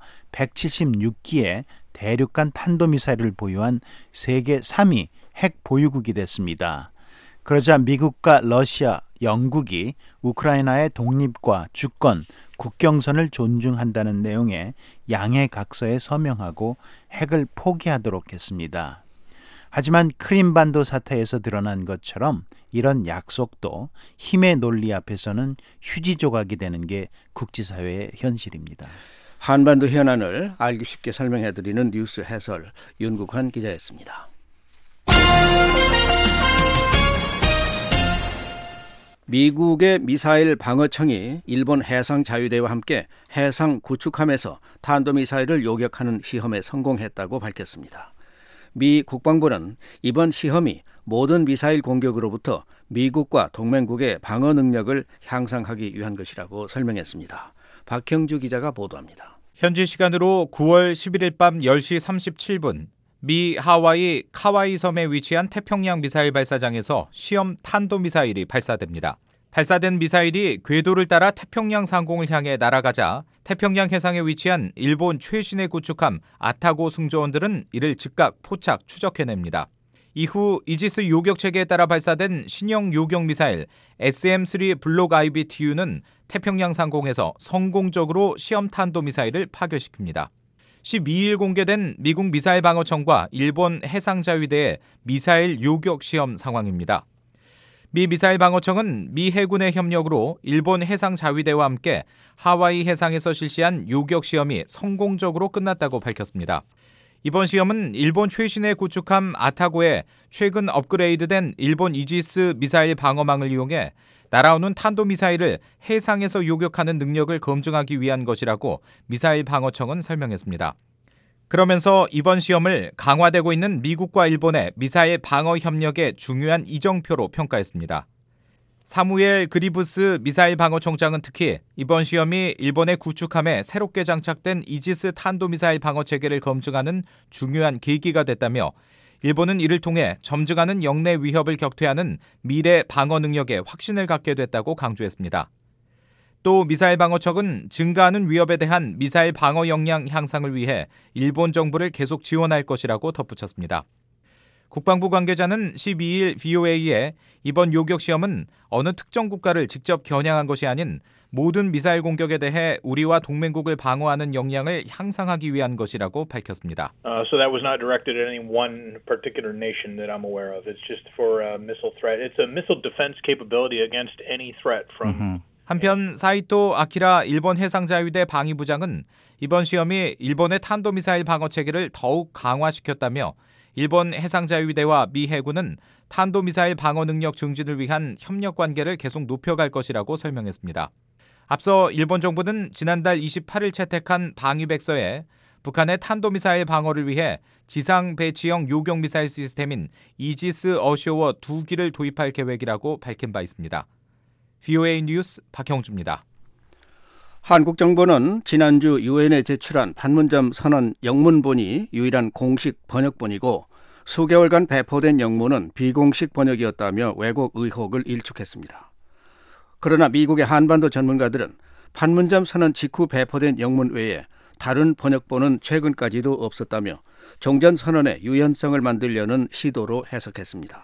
S16: 176기의 대륙간 탄도미사일을 보유한 세계 3위 핵 보유국이 됐습니다. 그러자 미국과 러시아, 영국이 우크라이나의 독립과 주권, 국경선을 존중한다는 내용의 양해 각서에 서명하고 핵을 포기하도록 했습니다. 하지만 크림반도 사태에서 드러난 것처럼 이런 약속도 힘의 논리 앞에서는 휴지 조각이 되는 게 국제사회의 현실입니다.
S4: 한반도 현안을 알기 쉽게 설명해드리는 뉴스 해설 윤국환 기자였습니다. 미국의 미사일 방어청이 일본 해상자유대와 함께 해상 구축함에서 탄도미사일을 요격하는 시험에 성공했다고 밝혔습니다. 미 국방부는 이번 시험이 모든 미사일 공격으로부터 미국과 동맹국의 방어 능력을 향상하기 위한 것이라고 설명했습니다. 박형주 기자가 보도합니다.
S2: 현지 시간으로 9월 11일 밤 10시 37분 미 하와이 카와이 섬에 위치한 태평양 미사일 발사장에서 시험 탄도미사일이 발사됩니다. 발사된 미사일이 궤도를 따라 태평양 상공을 향해 날아가자 태평양 해상에 위치한 일본 최신의 구축함 아타고 승조원들은 이를 즉각 포착 추적해냅니다. 이후 이지스 요격체계에 따라 발사된 신형 요격 미사일 SM-3 블록 IBTU는 태평양 상공에서 성공적으로 시험 탄도미사일을 파괴시킵니다. 12일 공개된 미국 미사일 방어청과 일본 해상자위대의 미사일 요격 시험 상황입니다. 미 미사일 방어청은 미 해군의 협력으로 일본 해상자위대와 함께 하와이 해상에서 실시한 요격 시험이 성공적으로 끝났다고 밝혔습니다. 이번 시험은 일본 최신의 구축함 아타고에 최근 업그레이드된 일본 이지스 미사일 방어망을 이용해 날아오는 탄도미사일을 해상에서 요격하는 능력을 검증하기 위한 것이라고 미사일 방어청은 설명했습니다. 그러면서 이번 시험을 강화되고 있는 미국과 일본의 미사일 방어 협력의 중요한 이정표로 평가했습니다. 사무엘 그리브스 미사일 방어총장은 특히 이번 시험이 일본의 구축함에 새롭게 장착된 이지스 탄도미사일 방어체계를 검증하는 중요한 계기가 됐다며 일본은 이를 통해 점증하는 영내 위협을 격퇴하는 미래 방어 능력에 확신을 갖게 됐다고 강조했습니다. 또 미사일 방어청은 증가하는 위협에 대한 미사일 방어 역량 향상을 위해 일본 정부를 계속 지원할 것이라고 덧붙였습니다. 국방부 관계자는 12일 VOA에 이번 요격 시험은 어느 특정 국가를 직접 겨냥한 것이 아닌 모든 미사일 공격에 대해 우리와 동맹국을 방어하는 역량을 향상하기 위한 것이라고 밝혔습니다.
S17: So that was not directed at any one particular nation that I'm aware of. It's just for a missile threat. It's a missile defense capability against any threat from.
S2: 한편 사이토 아키라 일본 해상자위대 방위부장은 이번 시험이 일본의 탄도미사일 방어체계를 더욱 강화시켰다며 일본 해상자위대와 미 해군은 탄도미사일 방어 능력 증진을 위한 협력 관계를 계속 높여갈 것이라고 설명했습니다. 앞서 일본 정부는 지난달 28일 채택한 방위백서에 북한의 탄도미사일 방어를 위해 지상 배치형 요격미사일 시스템인 이지스 어쇼워 2기를 도입할 계획이라고 밝힌 바 있습니다. VOA 뉴스 박형주입니다.
S4: 한국 정부는 지난주 유엔에 제출한 판문점 선언 영문본이 유일한 공식 번역본이고 수개월간 배포된 영문은 비공식 번역이었다며 왜곡 의혹을 일축했습니다. 그러나 미국의 한반도 전문가들은 판문점 선언 직후 배포된 영문 외에 다른 번역본은 최근까지도 없었다며 종전선언의 유연성을 만들려는 시도로 해석했습니다.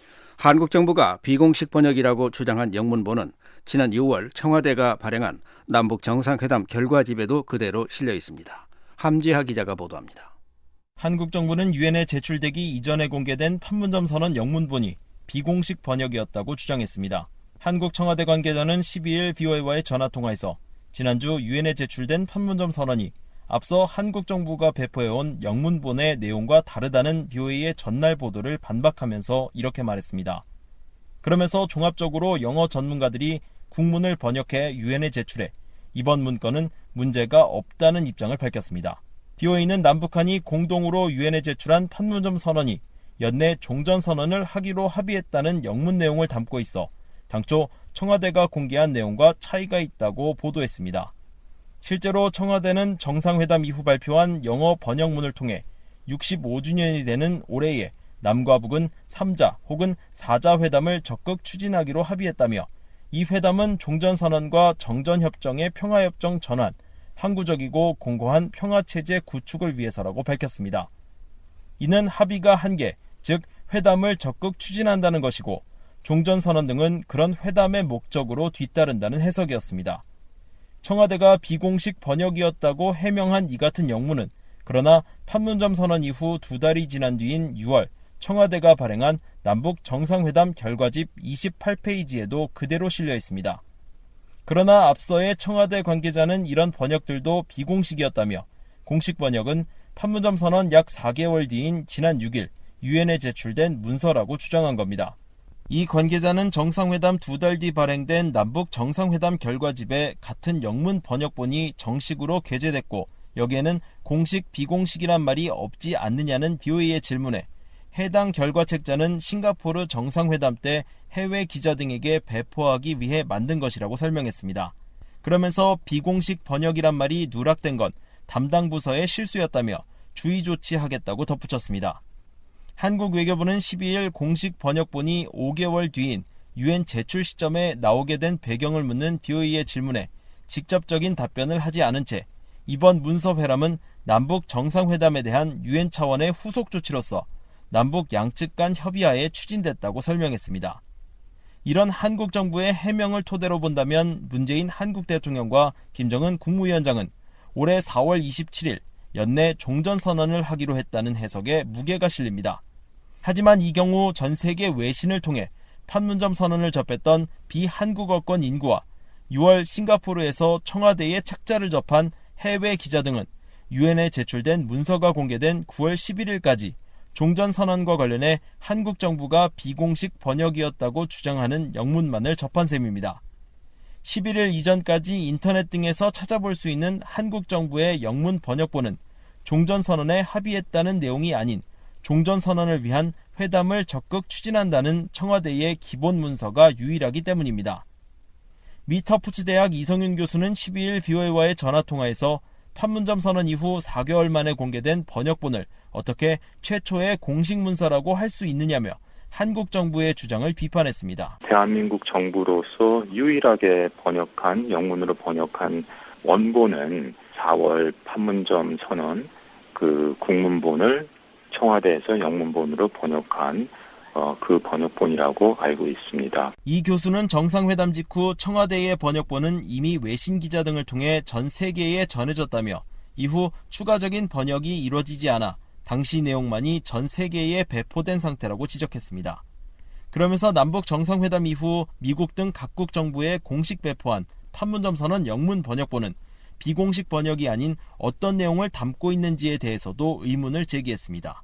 S4: 한국 정부가 비공식 번역이라고 주장한 영문본은 지난 6월 청와대가 발행한 남북 정상회담 결과집에도 그대로 실려 있습니다. 함지하 기자가 보도합니다.
S18: 한국 정부는 유엔에 제출되기 이전에 공개된 판문점 선언 영문본이 비공식 번역이었다고 주장했습니다. 한국 청와대 관계자는 12일 VOA와의 전화통화에서 지난주 유엔에 제출된 판문점 선언이 앞서 한국 정부가 배포해온 영문본의 내용과 다르다는 VOA의 전날 보도를 반박하면서 이렇게 말했습니다. 그러면서 종합적으로 영어 전문가들이 국문을 번역해 유엔에 제출해 이번 문건은 문제가 없다는 입장을 밝혔습니다. VOA는 남북한이 공동으로 유엔에 제출한 판문점 선언이 연내 종전선언을 하기로 합의했다는 영문 내용을 담고 있어 당초 청와대가 공개한 내용과 차이가 있다고 보도했습니다. 실제로 청와대는 정상회담 이후 발표한 영어 번역문을 통해 65주년이 되는 올해에 남과 북은 3자 혹은 4자 회담을 적극 추진하기로 합의했다며 이 회담은 종전선언과 정전협정의 평화협정 전환, 항구적이고 공고한 평화체제 구축을 위해서라고 밝혔습니다. 이는 합의가 한계, 즉 회담을 적극 추진한다는 것이고 종전선언 등은 그런 회담의 목적으로 뒤따른다는 해석이었습니다. 청와대가 비공식 번역이었다고 해명한 이 같은 영문은 그러나 판문점 선언 이후 2달이 지난 뒤인 6월 청와대가 발행한 남북 정상회담 결과집 28페이지에도 그대로 실려 있습니다. 그러나 앞서의 청와대 관계자는 이런 번역들도 비공식이었다며 공식 번역은 판문점 선언 약 4개월 뒤인 지난 6일 유엔에 제출된 문서라고 주장한 겁니다. 이 관계자는 정상회담 2달 뒤 발행된 남북 정상회담 결과집에 같은 영문 번역본이 정식으로 게재됐고 여기에는 공식 비공식이란 말이 없지 않느냐는 VOA의 질문에 해당 결과책자는 싱가포르 정상회담 때 해외 기자 등에게 배포하기 위해 만든 것이라고 설명했습니다. 그러면서 비공식 번역이란 말이 누락된 건 담당 부서의 실수였다며 주의 조치하겠다고 덧붙였습니다. 한국 외교부는 12일 공식 번역본이 5개월 뒤인 유엔 제출 시점에 나오게 된 배경을 묻는 BOA의 질문에 직접적인 답변을 하지 않은 채 이번 문서 회람은 남북 정상회담에 대한 유엔 차원의 후속 조치로서 남북 양측 간 협의하에 추진됐다고 설명했습니다. 이런 한국 정부의 해명을 토대로 본다면 문재인 한국 대통령과 김정은 국무위원장은 올해 4월 27일 연내 종전선언을 하기로 했다는 해석에 무게가 실립니다. 하지만 이 경우 전 세계 외신을 통해 판문점 선언을 접했던 비한국어권 인구와 6월 싱가포르에서 청와대의 책자를 접한 해외 기자 등은 유엔에 제출된 문서가 공개된 9월 11일까지 종전선언과 관련해 한국 정부가 비공식 번역이었다고 주장하는 영문만을 접한 셈입니다. 11일 이전까지 인터넷 등에서 찾아볼 수 있는 한국 정부의 영문 번역본은 종전선언에 합의했다는 내용이 아닌 종전선언을 위한 회담을 적극 추진한다는 청와대의 기본 문서가 유일하기 때문입니다. 미 터프츠 대학 이성윤 교수는 12일 BOA와의 전화통화에서 판문점 선언 이후 4개월 만에 공개된 번역본을 어떻게 최초의 공식 문서라고 할 수 있느냐며 한국 정부의 주장을 비판했습니다.
S19: 대한민국 정부로서 유일하게 번역한 영문으로 번역한 원본은 4월 판문점 선언 그 국문본을 청와대에서 영문본으로 번역한 그 번역본이라고 알고 있습니다.
S18: 이 교수는 정상회담 직후 청와대의 번역본은 이미 외신 기자 등을 통해 전 세계에 전해졌다며 이후 추가적인 번역이 이루어지지 않아 당시 내용만이 전 세계에 배포된 상태라고 지적했습니다. 그러면서 남북 정상회담 이후 미국 등 각국 정부에 공식 배포한 판문점 선언 영문 번역본은 비공식 번역이 아닌 어떤 내용을 담고 있는지에 대해서도 의문을 제기했습니다.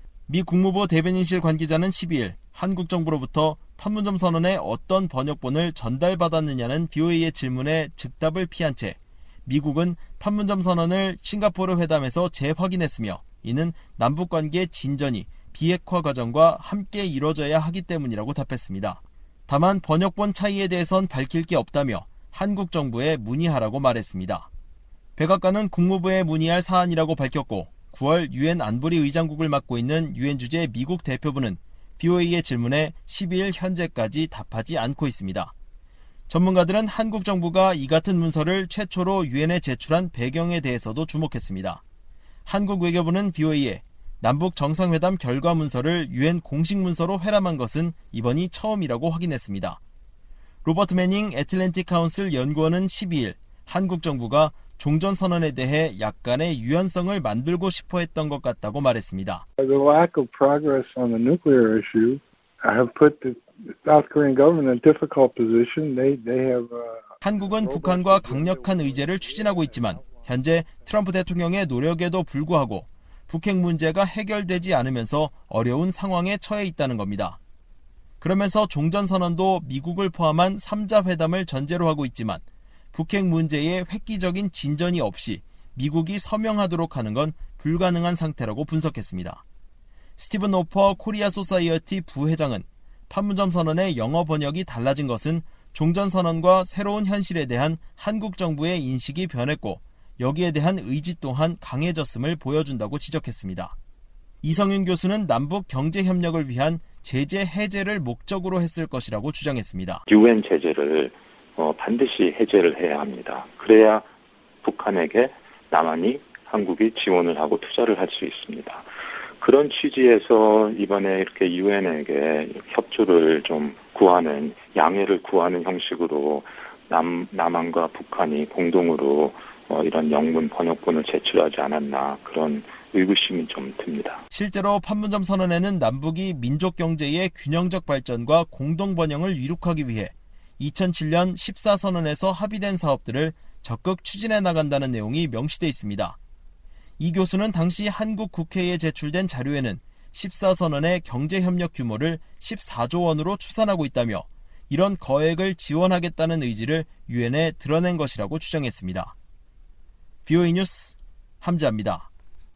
S18: 미 국무부 대변인실 관계자는 12일 한국 정부로부터 판문점 선언에 어떤 번역본을 전달받았느냐는 BOA의 질문에 즉답을 피한 채 미국은 판문점 선언을 싱가포르 회담에서 재확인했으며 이는 남북관계 진전이 비핵화 과정과 함께 이뤄져야 하기 때문이라고 답했습니다. 다만 번역본 차이에 대해선 밝힐 게 없다며 한국 정부에 문의하라고 말했습니다. 백악관은 국무부에 문의할 사안이라고 밝혔고 9월 유엔 안보리 의장국을 맡고 있는 유엔 주재 미국 대표부는 BOA의 질문에 12일 현재까지 답하지 않고 있습니다. 전문가들은 한국 정부가 이 같은 문서를 최초로 유엔에 제출한 배경에 대해서도 주목했습니다. 한국 외교부는 BOA에 남북 정상회담 결과 문서를 유엔 공식 문서로 회람한 것은 이번이 처음이라고 확인했습니다. 로버트 매닝 애틀랜틱 카운슬 연구원은 12일 한국 정부가 종전선언에 대해 약간의 유연성을 만들고 싶어 했던 것 같다고 말했습니다.
S20: The lack of progress on the nuclear issue have put the South Korean government in a difficult position. They have
S18: 한국은 북한과 강력한 의제를 추진하고 있지만 현재 트럼프 대통령의 노력에도 불구하고 북핵 문제가 해결되지 않으면서 어려운 상황에 처해 있다는 겁니다. 그러면서 종전선언도 미국을 포함한 3자 회담을 전제로 하고 있지만 북핵 문제에 획기적인 진전이 없이 미국이 서명하도록 하는 건 불가능한 상태라고 분석했습니다. 스티븐 오퍼 코리아 소사이어티 부회장은 판문점 선언의 영어 번역이 달라진 것은 종전선언과 새로운 현실에 대한 한국 정부의 인식이 변했고 여기에 대한 의지 또한 강해졌음을 보여준다고 지적했습니다. 이성윤 교수는 남북 경제협력을 위한 제재 해제를 목적으로 했을 것이라고 주장했습니다.
S19: 유엔 제재를 반드시 해제를 해야 합니다. 그래야 북한에게 남한이 한국이 지원을 하고 투자를 할 수 있습니다. 그런 취지에서 이번에 이렇게 유엔에게 협조를 좀 구하는, 양해를 구하는 형식으로 남한과 북한이 공동으로 이런 영문 번역본을 제출하지 않았나 그런 의구심이 좀 듭니다.
S18: 실제로 판문점 선언에는 남북이 민족 경제의 균형적 발전과 공동 번영을 이룩하기 위해 2007년 14선언에서 합의된 사업들을 적극 추진해 나간다는 내용이 명시돼 있습니다. 이 교수는 당시 한국 국회에 제출된 자료에는 14선언의 경제협력 규모를 14조 원으로 추산하고 있다며 이런 거액을 지원하겠다는 의지를 유엔에 드러낸 것이라고 주장했습니다. BOA 뉴스 함지아입니다.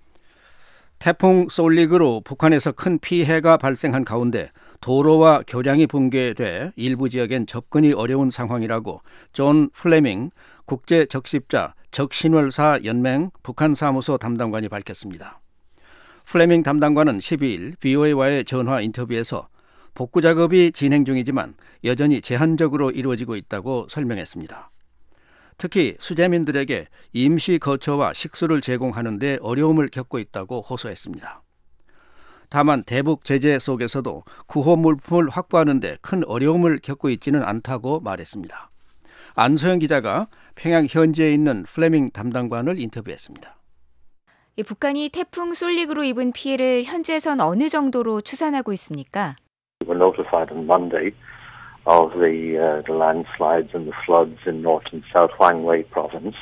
S4: 태풍 솔릭으로 북한에서 큰 피해가 발생한 가운데 도로와 교량이 붕괴돼 일부 지역엔 접근이 어려운 상황이라고 존 플레밍 국제적십자 적신월사 연맹 북한 사무소 담당관이 밝혔습니다. 플레밍 담당관은 12일 VOA와의 전화 인터뷰에서 복구 작업이 진행 중이지만 여전히 제한적으로 이루어지고 있다고 설명했습니다. 특히 수재민들에게 임시 거처와 식수를 제공하는 데 어려움을 겪고 있다고 호소했습니다. 다만 대북 제재 속에서도 구호 물품을 확보하는 데 큰 어려움을 겪고 있지는 않다고 말했습니다. 안소영 기자가 평양 현지에 있는 플레밍 담당관을 인터뷰했습니다.
S21: 북한이 태풍 솔릭으로 입은 피해를 현지에선 어느 정도로 추산하고 있습니까?
S22: We were notified on Monday of the landslides and the floods in North and South Hwanghae province.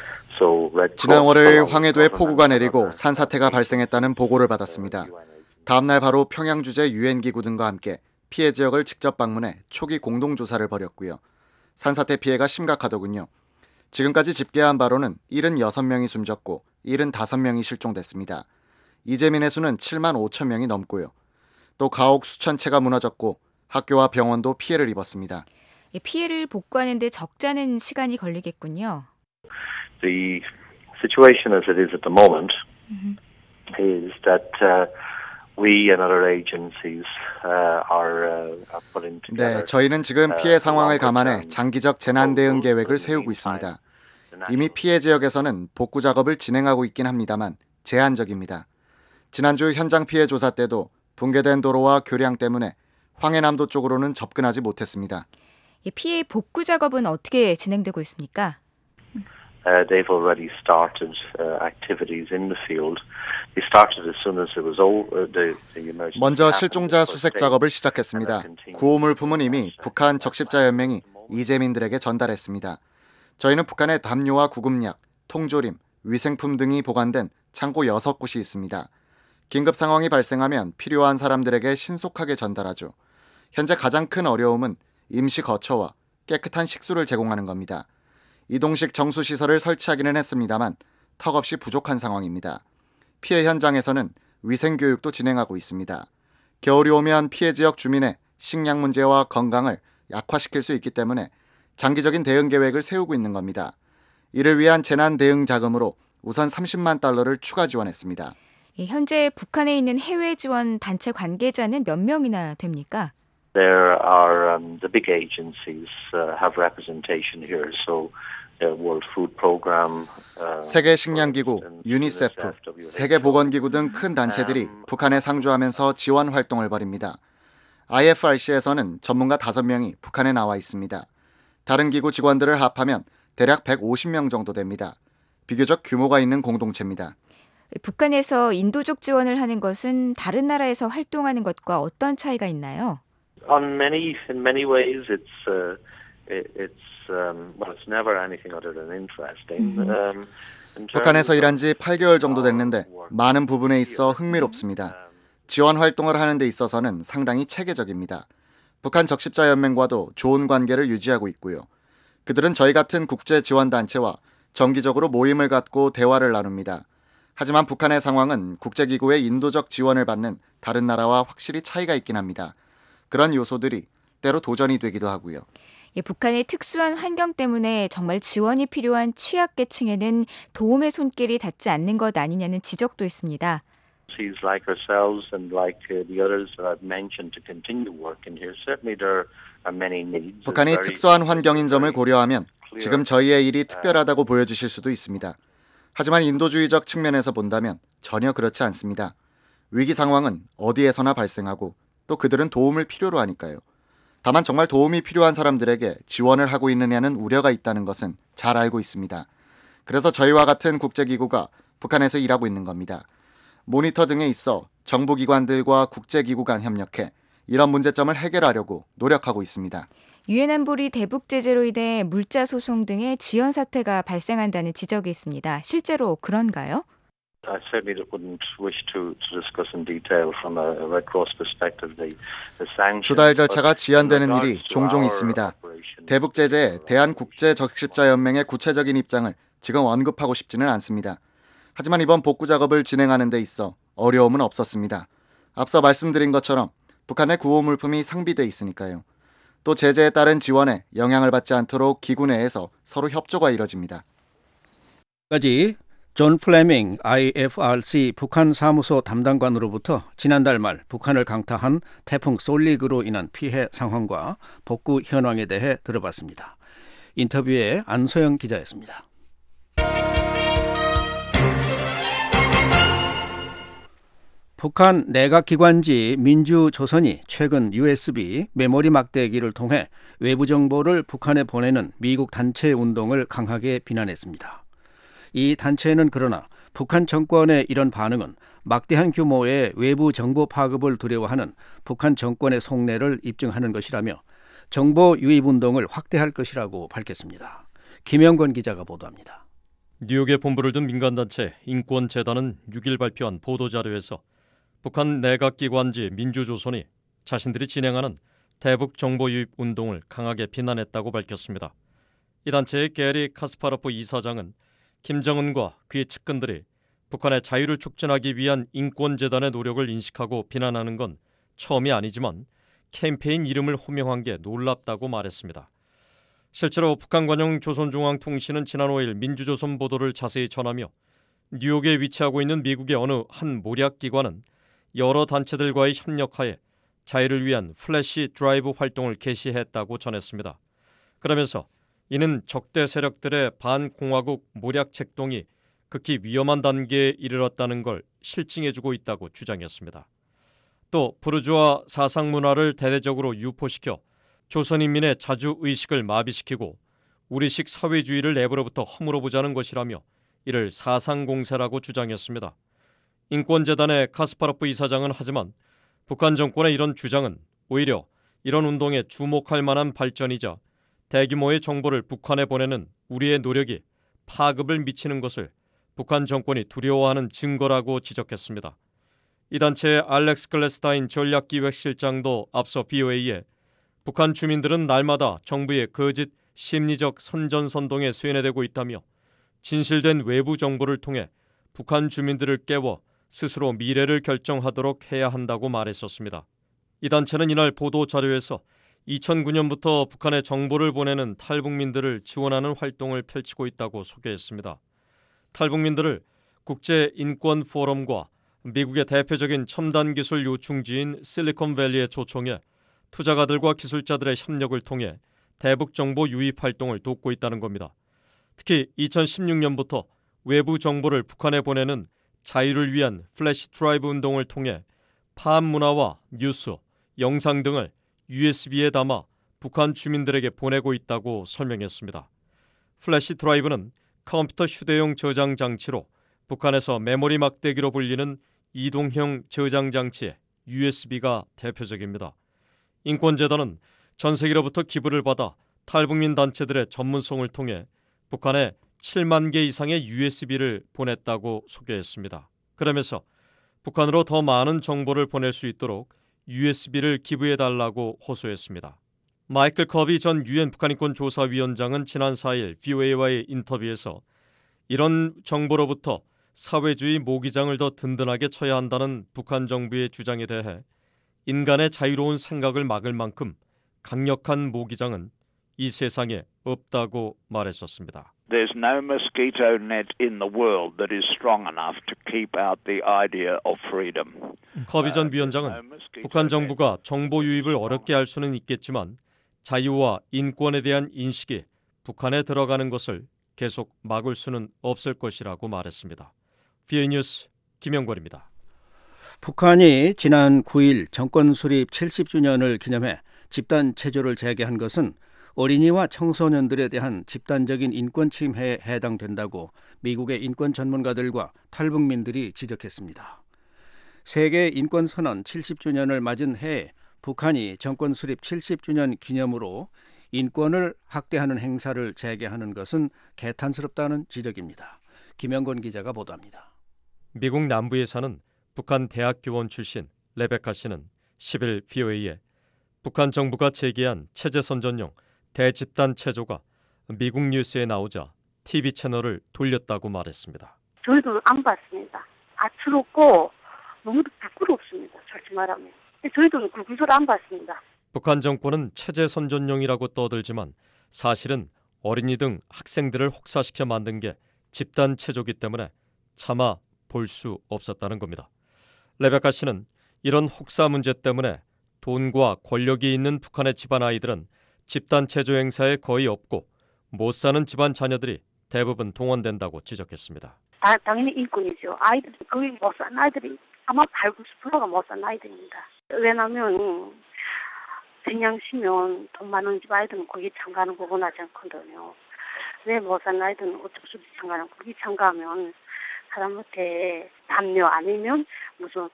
S5: 지난 월요일 황해도에 폭우가 내리고 산사태가 발생했다는 보고를 받았습니다. 다음 날 바로 평양 주재 유엔 기구 등과 함께 피해 지역을 직접 방문해 초기 공동 조사를 벌였고요. 산사태 피해가 심각하더군요. 지금까지 집계한 바로는 76명이 숨졌고 75명이 실종됐습니다. 이재민의 수는 7만 5천 명이 넘고요. 또 가옥 수천 채가 무너졌고 학교와 병원도 피해를 입었습니다.
S21: 피해를 복구하는 데 적잖은 시간이 걸리겠군요.
S22: The situation as it is at the moment is that we and other agencies are putting together.
S5: 네, 저희는 지금 피해 상황을 감안해 장기적 재난 대응 계획을 세우고 있습니다. 이미 피해 지역에서는 복구 작업을 진행하고 있긴 합니다만 제한적입니다. 지난주 현장 피해 조사 때도 붕괴된 도로와 교량 때문에 황해남도 쪽으로는 접근하지 못했습니다.
S21: 피해 복구 작업은 어떻게 진행되고 있습니까?
S22: They've already started activities in the field. They started as soon as it was over.
S5: 먼저 실종자 수색 작업을 시작했습니다. 구호 물품은 이미 북한 적십자 연맹이 이재민들에게 전달했습니다. 저희는 북한의 담요와 구급약, 통조림, 위생품 등이 보관된 창고 6곳이 있습니다. 긴급 상황이 발생하면 필요한 사람들에게 신속하게 전달하죠. 현재 가장 큰 어려움은 임시 거처와 깨끗한 식수를 제공하는 겁니다. 이동식 정수시설을 설치하기는 했습니다만 턱없이 부족한 상황입니다. 피해 현장에서는 위생교육도 진행하고 있습니다. 겨울이 오면 피해 지역 주민의 식량 문제와 건강을 약화시킬 수 있기 때문에 장기적인 대응 계획을 세우고 있는 겁니다. 이를 위한 재난 대응 자금으로 우선 30만 달러를 추가 지원했습니다.
S21: 현재 북한에 있는 해외 지원 단체 관계자는 몇 명이나 됩니까?
S22: There are the big agencies have representation here. So World Food Program,
S5: 세계 식량기구, 유니세프, 세계보건기구 등 큰 단체들이 북한에 상주하면서 지원 활동을 벌입니다. IFRC에서는 전문가 5명이 북한에 나와 있습니다. 다른 기구 직원들을 합하면 대략 150명 정도 됩니다. 비교적 규모가 있는 공동체입니다.
S21: 북한에서 인도적 지원을 하는 것은 다른 나라에서 활동하는 것과 어떤 차이가 있나요?
S22: In many ways, it's never anything other than interesting.
S5: 북한에서 일한 지 8개월 정도 됐는데 많은 부분에 있어 흥미롭습니다. 지원 활동을 하는 데 있어서는 상당히 체계적입니다. 북한 적십자 연맹과도 좋은 관계를 유지하고 있고요. 그들은 저희 같은 국제 지원 단체와 정기적으로 모임을 갖고 대화를 나눕니다. 하지만 북한의 상황은 국제기구의 인도적 지원을 받는 다른 나라와 확실히 차이가 있긴 합니다. 그런 요소들이 때로 도전이 되기도 하고요.
S21: 북한의 특수한 환경 때문에 정말 지원이 필요한 취약계층에는 도움의 손길이 닿지 않는 것 아니냐는 지적도 있습니다.
S22: Like ourselves and like the others that I've mentioned to continue working here, certainly there are many needs.
S5: 북한이 특수한 환경인 점을 고려하면 지금 저희의 일이 특별하다고 보여지실 수도 있습니다. 하지만 인도주의적 측면에서 본다면 전혀 그렇지 않습니다. 위기 상황은 어디에서나 발생하고 또 그들은 도움을 필요로 하니까요. 다만 정말 도움이 필요한 사람들에게 지원을 하고 있느냐는 우려가 있다는 것은 잘 알고 있습니다. 그래서 저희와 같은 국제기구가 북한에서 일하고 있는 겁니다. 모니터 등에 있어 정부기관들과 국제기구 간 협력해 이런 문제점을 해결하려고 노력하고 있습니다.
S21: 유엔 안보리 대북 제재로 인해 물자 소송 등의 지연 사태가 발생한다는 지적이 있습니다. 실제로 그런가요?
S22: I certainly wouldn't wish to discuss in detail from a Red Cross perspective the sanctions.
S5: 조달 절차가 지연되는 일이 종종 있습니다. 대북 제재에 대한국제적십자연맹의 구체적인 입장을 지금 언급하고 싶지는 않습니다. 하지만 이번 복구 작업을 진행하는 데 있어 어려움은 없었습니다. 앞서 말씀드린 것처럼 북한의 구호 물품이 상비돼 있으니까요. 또 제재에 따른 지원에 영향을 받지 않도록 기구 내에서 서로 협조가 이뤄집니다.
S4: 까지 존 플레밍 IFRC 북한 사무소 담당관으로부터 지난달 말 북한을 강타한 태풍 솔릭으로 인한 피해 상황과 복구 현황에 대해 들어봤습니다. 인터뷰에 안소영 기자였습니다. 북한 내각기관지 민주조선이 최근 USB 메모리 막대기를 통해 외부 정보를 북한에 보내는 미국 단체 운동을 강하게 비난했습니다. 이 단체는 그러나 북한 정권의 이런 반응은 막대한 규모의 외부 정보 파급을 두려워하는 북한 정권의 속내를 입증하는 것이라며 정보 유입 운동을 확대할 것이라고 밝혔습니다. 김영권 기자가 보도합니다.
S1: 뉴욕에 본부를 둔 민간단체 인권재단은 6일 발표한 보도자료에서 북한 내각기관지 민주조선이 자신들이 진행하는 대북 정보 유입 운동을 강하게 비난했다고 밝혔습니다. 이 단체의 게리 카스파로프 이사장은 김정은과 그의 측근들이 북한의 자유를 촉진하기 위한 인권재단의 노력을 인식하고 비난하는 건 처음이 아니지만 캠페인 이름을 호명한 게 놀랍다고 말했습니다. 실제로 북한 관영 조선중앙통신은 지난 5일 민주조선 보도를 자세히 전하며 뉴욕에 위치하고 있는 미국의 어느 한 모략기관은 여러 단체들과의 협력하에 자유를 위한 플래시 드라이브 활동을 개시했다고 전했습니다. 그러면서 이는 적대 세력들의 반공화국 모략 책동이 극히 위험한 단계에 이르렀다는 걸 실증해주고 있다고 주장했습니다. 또 부르주아 사상 문화를 대대적으로 유포시켜 조선인민의 자주의식을 마비시키고 우리식 사회주의를 내부로부터 허물어 보자는 것이라며 이를 사상공세라고 주장했습니다. 인권재단의 카스파로프 이사장은 하지만 북한 정권의 이런 주장은 오히려 이런 운동에 주목할 만한 발전이자 대규모의 정보를 북한에 보내는 우리의 노력이 파급을 미치는 것을 북한 정권이 두려워하는 증거라고 지적했습니다. 이 단체의 알렉스 글래스타인 전략기획실장도 앞서 VOA에 북한 주민들은 날마다 정부의 거짓 심리적 선전선동에 쇠뇌되고 있다며 진실된 외부 정보를 통해 북한 주민들을 깨워 스스로 미래를 결정하도록 해야 한다고 말했었습니다. 이 단체는 이날 보도 자료에서 2009년부터 북한에 정보를 보내는 탈북민들을 지원하는 활동을 펼치고 있다고 소개했습니다. 탈북민들을 국제인권포럼과 미국의 대표적인 첨단기술 요충지인 실리콘밸리에 초청해 투자가들과 기술자들의 협력을 통해 대북정보 유입 활동을 돕고 있다는 겁니다. 특히 2016년부터 외부 정보를 북한에 보내는 자유를 위한 플래시 드라이브 운동을 통해 파업 문화와 뉴스, 영상 등을 USB에 담아 북한 주민들에게 보내고 있다고 설명했습니다. 플래시 드라이브는 컴퓨터 휴대용 저장 장치로 북한에서 메모리 막대기로 불리는 이동형 저장 장치의 USB가 대표적입니다. 인권재단은 전 세계로부터 기부를 받아 탈북민 단체들의 전문성을 통해 북한에 7만 개 이상의 USB를 보냈다고 소개했습니다. 그러면서 북한으로 더 많은 정보를 보낼 수 있도록 USB를 기부해달라고 호소했습니다. 마이클 커비 전 유엔 북한인권조사위원장은 지난 4일 VOA와의 인터뷰에서 이런 정보로부터 사회주의 모기장을 더 든든하게 쳐야 한다는 북한 정부의 주장에 대해 인간의 자유로운 생각을 막을 만큼 강력한 모기장은 이 세상에 없다고 말했었습니다.
S3: There's no mosquito net in the world that is strong enough to keep out the idea of freedom.
S1: 커비 전 위원장은 북한 정부가 정보 유입을 어렵게 할 수는 있겠지만 자유와 인권에 대한 인식이 북한에 들어가는 것을 계속 막을 수는 없을 것이라고 말했습니다. VOA 뉴스 김영권입니다.
S4: 북한이 지난 9일 정권 수립 70주년을 기념해 집단 체조를 재개한 것은 어린이와 청소년들에 대한 집단적인 인권 침해에 해당된다고 미국의 인권 전문가들과 탈북민들이 지적했습니다. 세계 인권선언 70주년을 맞은 해에 북한이 정권 수립 70주년 기념으로 인권을 학대하는 행사를 재개하는 것은 개탄스럽다는 지적입니다. 김영건 기자가 보도합니다.
S1: 미국 남부에 사는 북한 대학 교원 출신 레베카 씨는 10일 VOA에 북한 정부가 제기한 체제 선전용 대집단 체조가 미국 뉴스에 나오자 TV 채널을 돌렸다고 말했습니다.
S23: 저희도 안 봤습니다. 아츠럽고 너무 부끄럽습니다. 솔직히 말하면. 저희도 그 구조를 안 봤습니다.
S1: 북한 정권은 체제 선전용이라고 떠들지만 사실은 어린이 등 학생들을 혹사시켜 만든 게 집단 체조기 때문에 차마 볼 수 없었다는 겁니다. 레베카 씨는 이런 혹사 문제 때문에 돈과 권력이 있는 북한의 집안 아이들은 집단 체조 행사에 거의 없고 못 사는 집안 자녀들이 대부분 동원된다고 지적했습니다.
S23: 당연히 인권이죠. 아이들이 거의 못 사는 아이들이 아마 80~90%가 못 사는 아이들입니다. 왜냐하면 그냥 쉬면 돈 많은 집 아이들은 거기 참가하는 거 원하지 않거든요. 왜 못 사는 아이들은 어쩔 수 없이 참가하는 거기 참가하면 사람한테 담요 아니면 무슨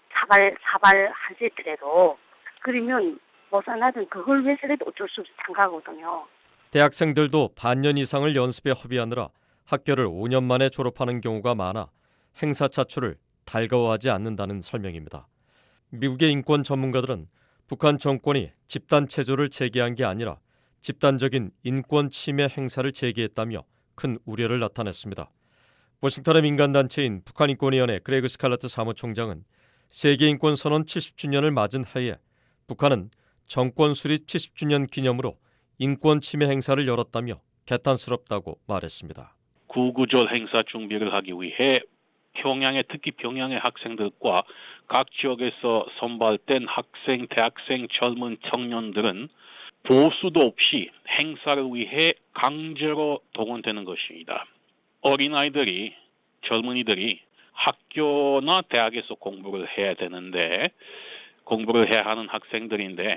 S23: 사발하시더라도 그러면 못 사는 아이들은 그걸 위해서라도 어쩔 수 없이 참가하거든요.
S1: 대학생들도 반년 이상을 연습에 허비하느라 학교를 5년 만에 졸업하는 경우가 많아 행사 차출을 달가워하지 않는다는 설명입니다. 미국의 인권 전문가들은 북한 정권이 집단 체조를 제기한 게 아니라 집단적인 인권 침해 행사를 제기했다며 큰 우려를 나타냈습니다. 워싱턴의 민간단체인 북한인권위원회 그레그 스칼러트 사무총장은 세계인권선언 70주년을 맞은 해에 북한은 정권 수립 70주년 기념으로 인권 침해 행사를 열었다며 개탄스럽다고 말했습니다.
S6: 구구절 행사 준비를 하기 위해 특히 평양의 학생들과 각 지역에서 선발된 학생, 대학생, 젊은 청년들은 보수도 없이 행사를 위해 강제로 동원되는 것입니다. 어린아이들이, 젊은이들이 학교나 대학에서 공부를 해야 되는데 공부를 해야 하는 학생들인데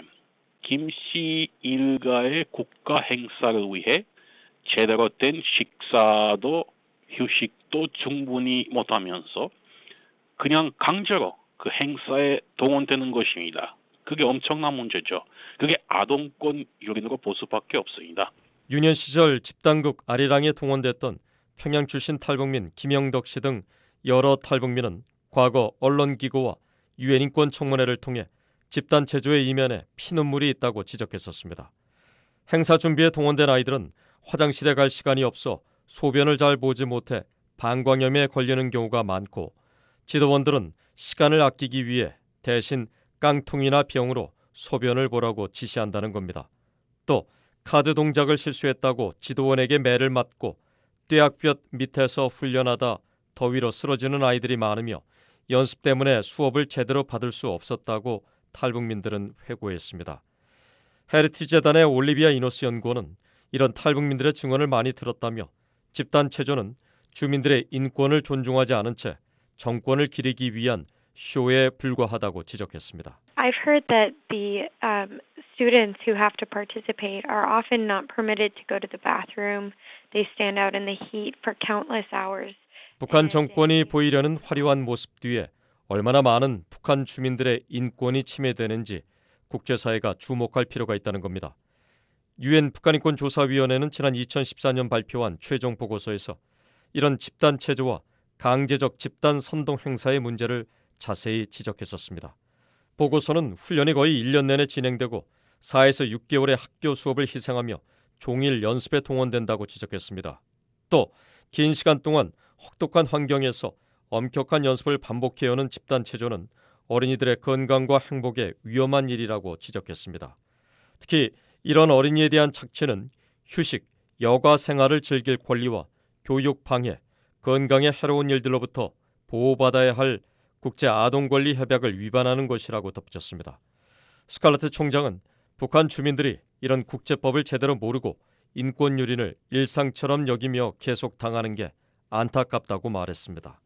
S6: 김씨 일가의 국가 행사를 위해 제대로 된 식사도 휴식도 충분히 못하면서 그냥 강제로 그 행사에 동원되는 것입니다. 그게 엄청난 문제죠. 그게 아동권 유린으로 볼 수밖에 없습니다.
S1: 유년 시절 집단극 아리랑에 동원됐던 평양 출신 탈북민 김영덕 씨 등 여러 탈북민은 과거 언론기고와 유엔 인권청문회를 통해 집단 체조의 이면에 피눈물이 있다고 지적했었습니다. 행사 준비에 동원된 아이들은 화장실에 갈 시간이 없어 소변을 잘 보지 못해 방광염에 걸리는 경우가 많고 지도원들은 시간을 아끼기 위해 대신 깡통이나 병으로 소변을 보라고 지시한다는 겁니다. 또 카드 동작을 실수했다고 지도원에게 매를 맞고 뙤약볕 밑에서 훈련하다 더위로 쓰러지는 아이들이 많으며 연습 때문에 수업을 제대로 받을 수 없었다고 탈북민들은 회고했습니다. 헤리티지 재단의 올리비아 이노스 연구원은 이런 탈북민들의 증언을 많이 들었다며 집단 체조는 주민들의 인권을 존중하지 않은 채 정권을 기리기 위한 쇼에 불과하다고 지적했습니다.
S7: I've heard that the students who have to participate are often not permitted to go to the bathroom. They stand out in the heat for countless hours.
S1: 북한 정권이 보이려는 화려한 모습 뒤에 얼마나 많은 북한 주민들의 인권이 침해되는지 국제사회가 주목할 필요가 있다는 겁니다. 유엔 북한인권조사위원회는 지난 2014년 발표한 최종 보고서에서 이런 집단 체조와 강제적 집단 선동 행사의 문제를 자세히 지적했었습니다. 보고서는 훈련이 거의 1년 내내 진행되고 4에서 6개월의 학교 수업을 희생하며 종일 연습에 동원된다고 지적했습니다. 또 긴 시간 동안 혹독한 환경에서 엄격한 연습을 반복해오는 집단 체조는 어린이들의 건강과 행복에 위험한 일이라고 지적했습니다. 특히 이런 어린이에 대한 착취는 휴식, 여가 생활을 즐길 권리와 교육 방해, 건강에 해로운 일들로부터 보호받아야 할 국제아동권리 협약을 위반하는 것이라고 덧붙였습니다. 스칼러트 총장은 북한 주민들이 이런 국제법을 제대로 모르고 인권 유린을 일상처럼 여기며 계속 당하는 게 안타깝다고 말했습니다.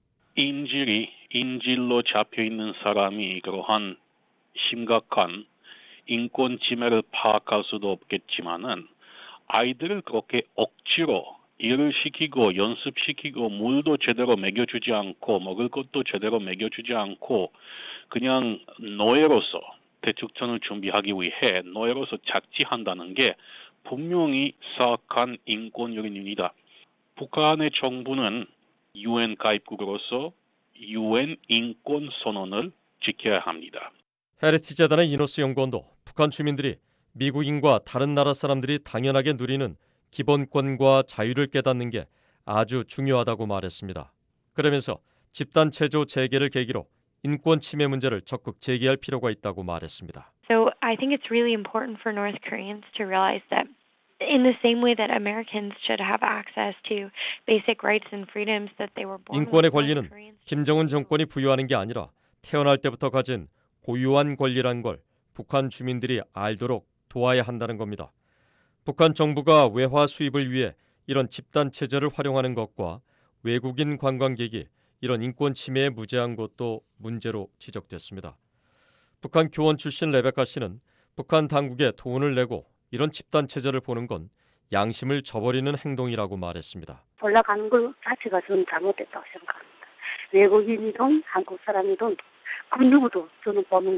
S6: 인질로 잡혀있는 사람이 그러한 심각한 인권 침해를 파악할 수도 없겠지만은 아이들을 그렇게 억지로 일을 시키고 연습시키고 물도 제대로 먹여주지 않고 먹을 것도 제대로 먹여주지 않고 그냥 노예로서 대축전을 준비하기 위해 노예로서 착취한다는 게 분명히 사악한 인권 유린입니다. 북한의 정부는 유엔 가입국으로서 유엔 인권 선언을 지켜야 합니다.
S1: 헤리티지 재단의 이노스 연구원도 북한 주민들이 미국인과 다른 나라 사람들이 당연하게 누리는 기본권과 자유를 깨닫는 게 아주 중요하다고 말했습니다. 그러면서 집단 체조 재개를 계기로 인권 침해 문제를 적극 제기할 필요가 있다고 말했습니다.
S7: So I think it's really important for North Koreans to realize that In the same way that Americans should have access to basic rights and freedoms that they were born with.
S1: 인권의 권리는 김정은 정권이 부여하는 게 아니라 태어날 때부터 가진 고유한 권리란 걸 북한 주민들이 알도록 도와야 한다는 겁니다. 북한 정부가 외화 수입을 위해 이런 집단 체제를 활용하는 것과 외국인 관광객이 이런 인권 침해에 무죄한 것도 문제로 지적됐습니다. 북한 교원 출신 레베카 씨는 북한 당국에 돈을 내고 이런 집단 체제를 보는 건 양심을 저버리는 행동이라고 말했습니다.
S23: 올라가는 것 자체가 저는 잘못됐다고 생각합니다. 외국인이든 한국 사람이든 그 누구도 저는 보는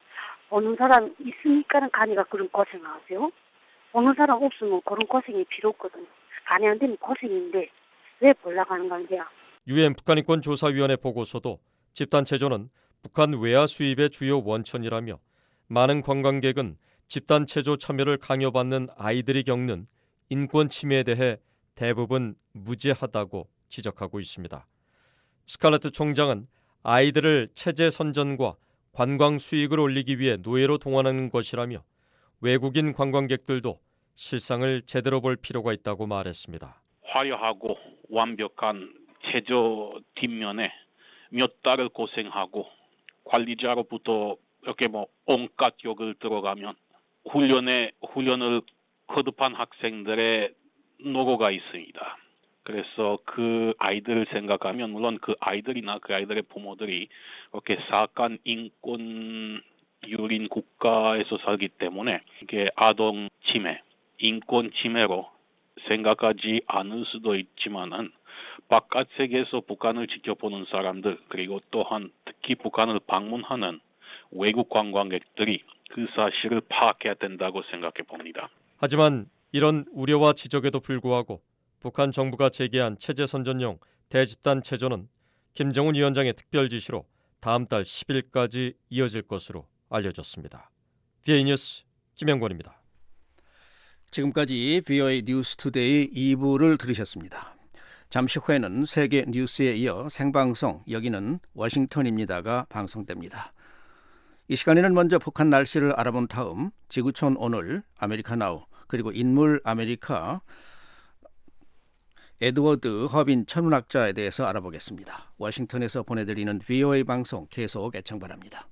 S23: 사람 있으니까는 간이가 그런 고생을 하세요. 보는 사람 없으면 그런 고생이 필요 없거든요. 간이 안 되면 고생인데 왜 올라가는 건데요?
S1: 유엔 북한인권조사위원회 보고서도 집단 체조는 북한 외화 수입의 주요 원천이라며 많은 관광객은 집단 체조 참여를 강요받는 아이들이 겪는 인권 침해에 대해 대부분 무지하다고 지적하고 있습니다. 스칼레트 총장은 아이들을 체제 선전과 관광 수익을 올리기 위해 노예로 동원하는 것이라며 외국인 관광객들도 실상을 제대로 볼 필요가 있다고 말했습니다.
S6: 화려하고 완벽한 체조 뒷면에 몇 달을 고생하고 관리자로부터 이렇게 온갖 욕을 들어가면 훈련을 거듭한 학생들의 노고가 있습니다. 그래서 그 아이들을 생각하면 물론 그 아이들이나 그 아이들의 부모들이 이렇게 사악한 인권 유린 국가에서 살기 때문에 이게 아동 침해, 인권 침해로 생각하지 않을 수도 있지만은 바깥 세계에서 북한을 지켜보는 사람들 그리고 또한 특히 북한을 방문하는 외국 관광객들이 그 사실을 파악해야 된다고 생각해 봅니다.
S1: 하지만 이런 우려와 지적에도 불구하고 북한 정부가 제기한 체제 선전용 대집단 체조는 김정은 위원장의 특별 지시로 다음 달 10일까지 이어질 것으로 알려졌습니다. DA 뉴스 김영권입니다.
S4: 지금까지 VOA 뉴스 투데이 2부를 들으셨습니다. 잠시 후에는 세계 뉴스에 이어 생방송 여기는 워싱턴입니다가 방송됩니다. 이 시간에는 먼저 북한 날씨를 알아본 다음 지구촌 오늘, 아메리카 나우, 그리고 인물 아메리카 에드워드 허빈 천문학자에 대해서 알아보겠습니다. 워싱턴에서 보내드리는 VOA 방송 계속 애청 바랍니다.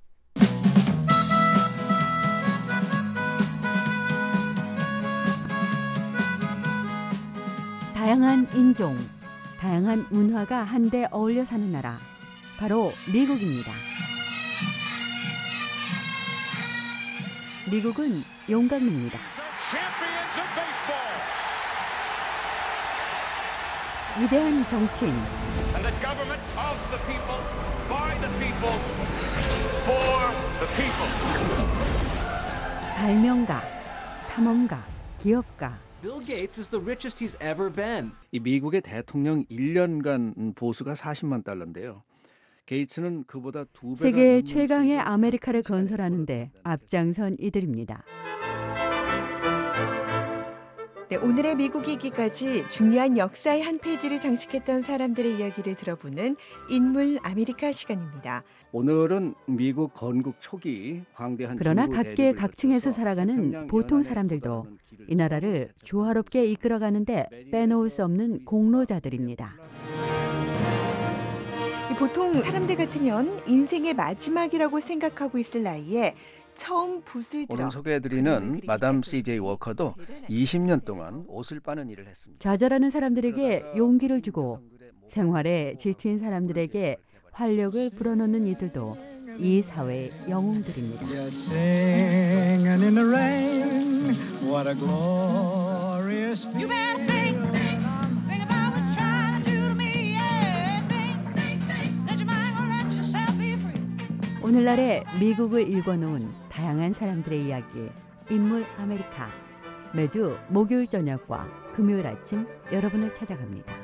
S8: 다양한 인종, 다양한 문화가 한데 어울려 사는 나라, 바로 미국입니다. 미국은 용광로입니다. 위대한 정치인, 발명가, 탐험가, 기업가.
S9: Bill Gates is the richest he's ever been.
S4: 이 미국의 대통령 1년간 보수가 40만 달러인데요. 게이츠는 그보다 2배가
S8: 세계 최강의 아메리카를 건설하는데 앞장선 이들입니다.
S10: 네, 오늘의 미국 이기까지 중요한 역사의 한 페이지를 장식했던 사람들의 이야기를 들어보는 인물 아메리카 시간입니다.
S4: 오늘은 미국 건국 초기 광대한
S8: 그러나 각계 각층에서 살아가는 보통 사람들도 이 나라를 조화롭게 이끌어가는데 빼놓을 수 없는 공로자들입니다.
S10: 보통 사람들 같으면 인생의 마지막이라고 생각하고 있을 나이에 처음 붓을 들어
S4: 오늘 소개해드리는 마담 CJ 워커도 20년 동안 옷을 빠는 일을 했습니다.
S8: 좌절하는 사람들에게 용기를 주고 생활에 지친 사람들에게 활력을 불어넣는 이들도 이 사회의 영웅들입니다. 오늘날의 미국을 읽어놓은 다양한 사람들의 이야기, 인물 아메리카. 매주 목요일 저녁과 금요일 아침 여러분을 찾아갑니다.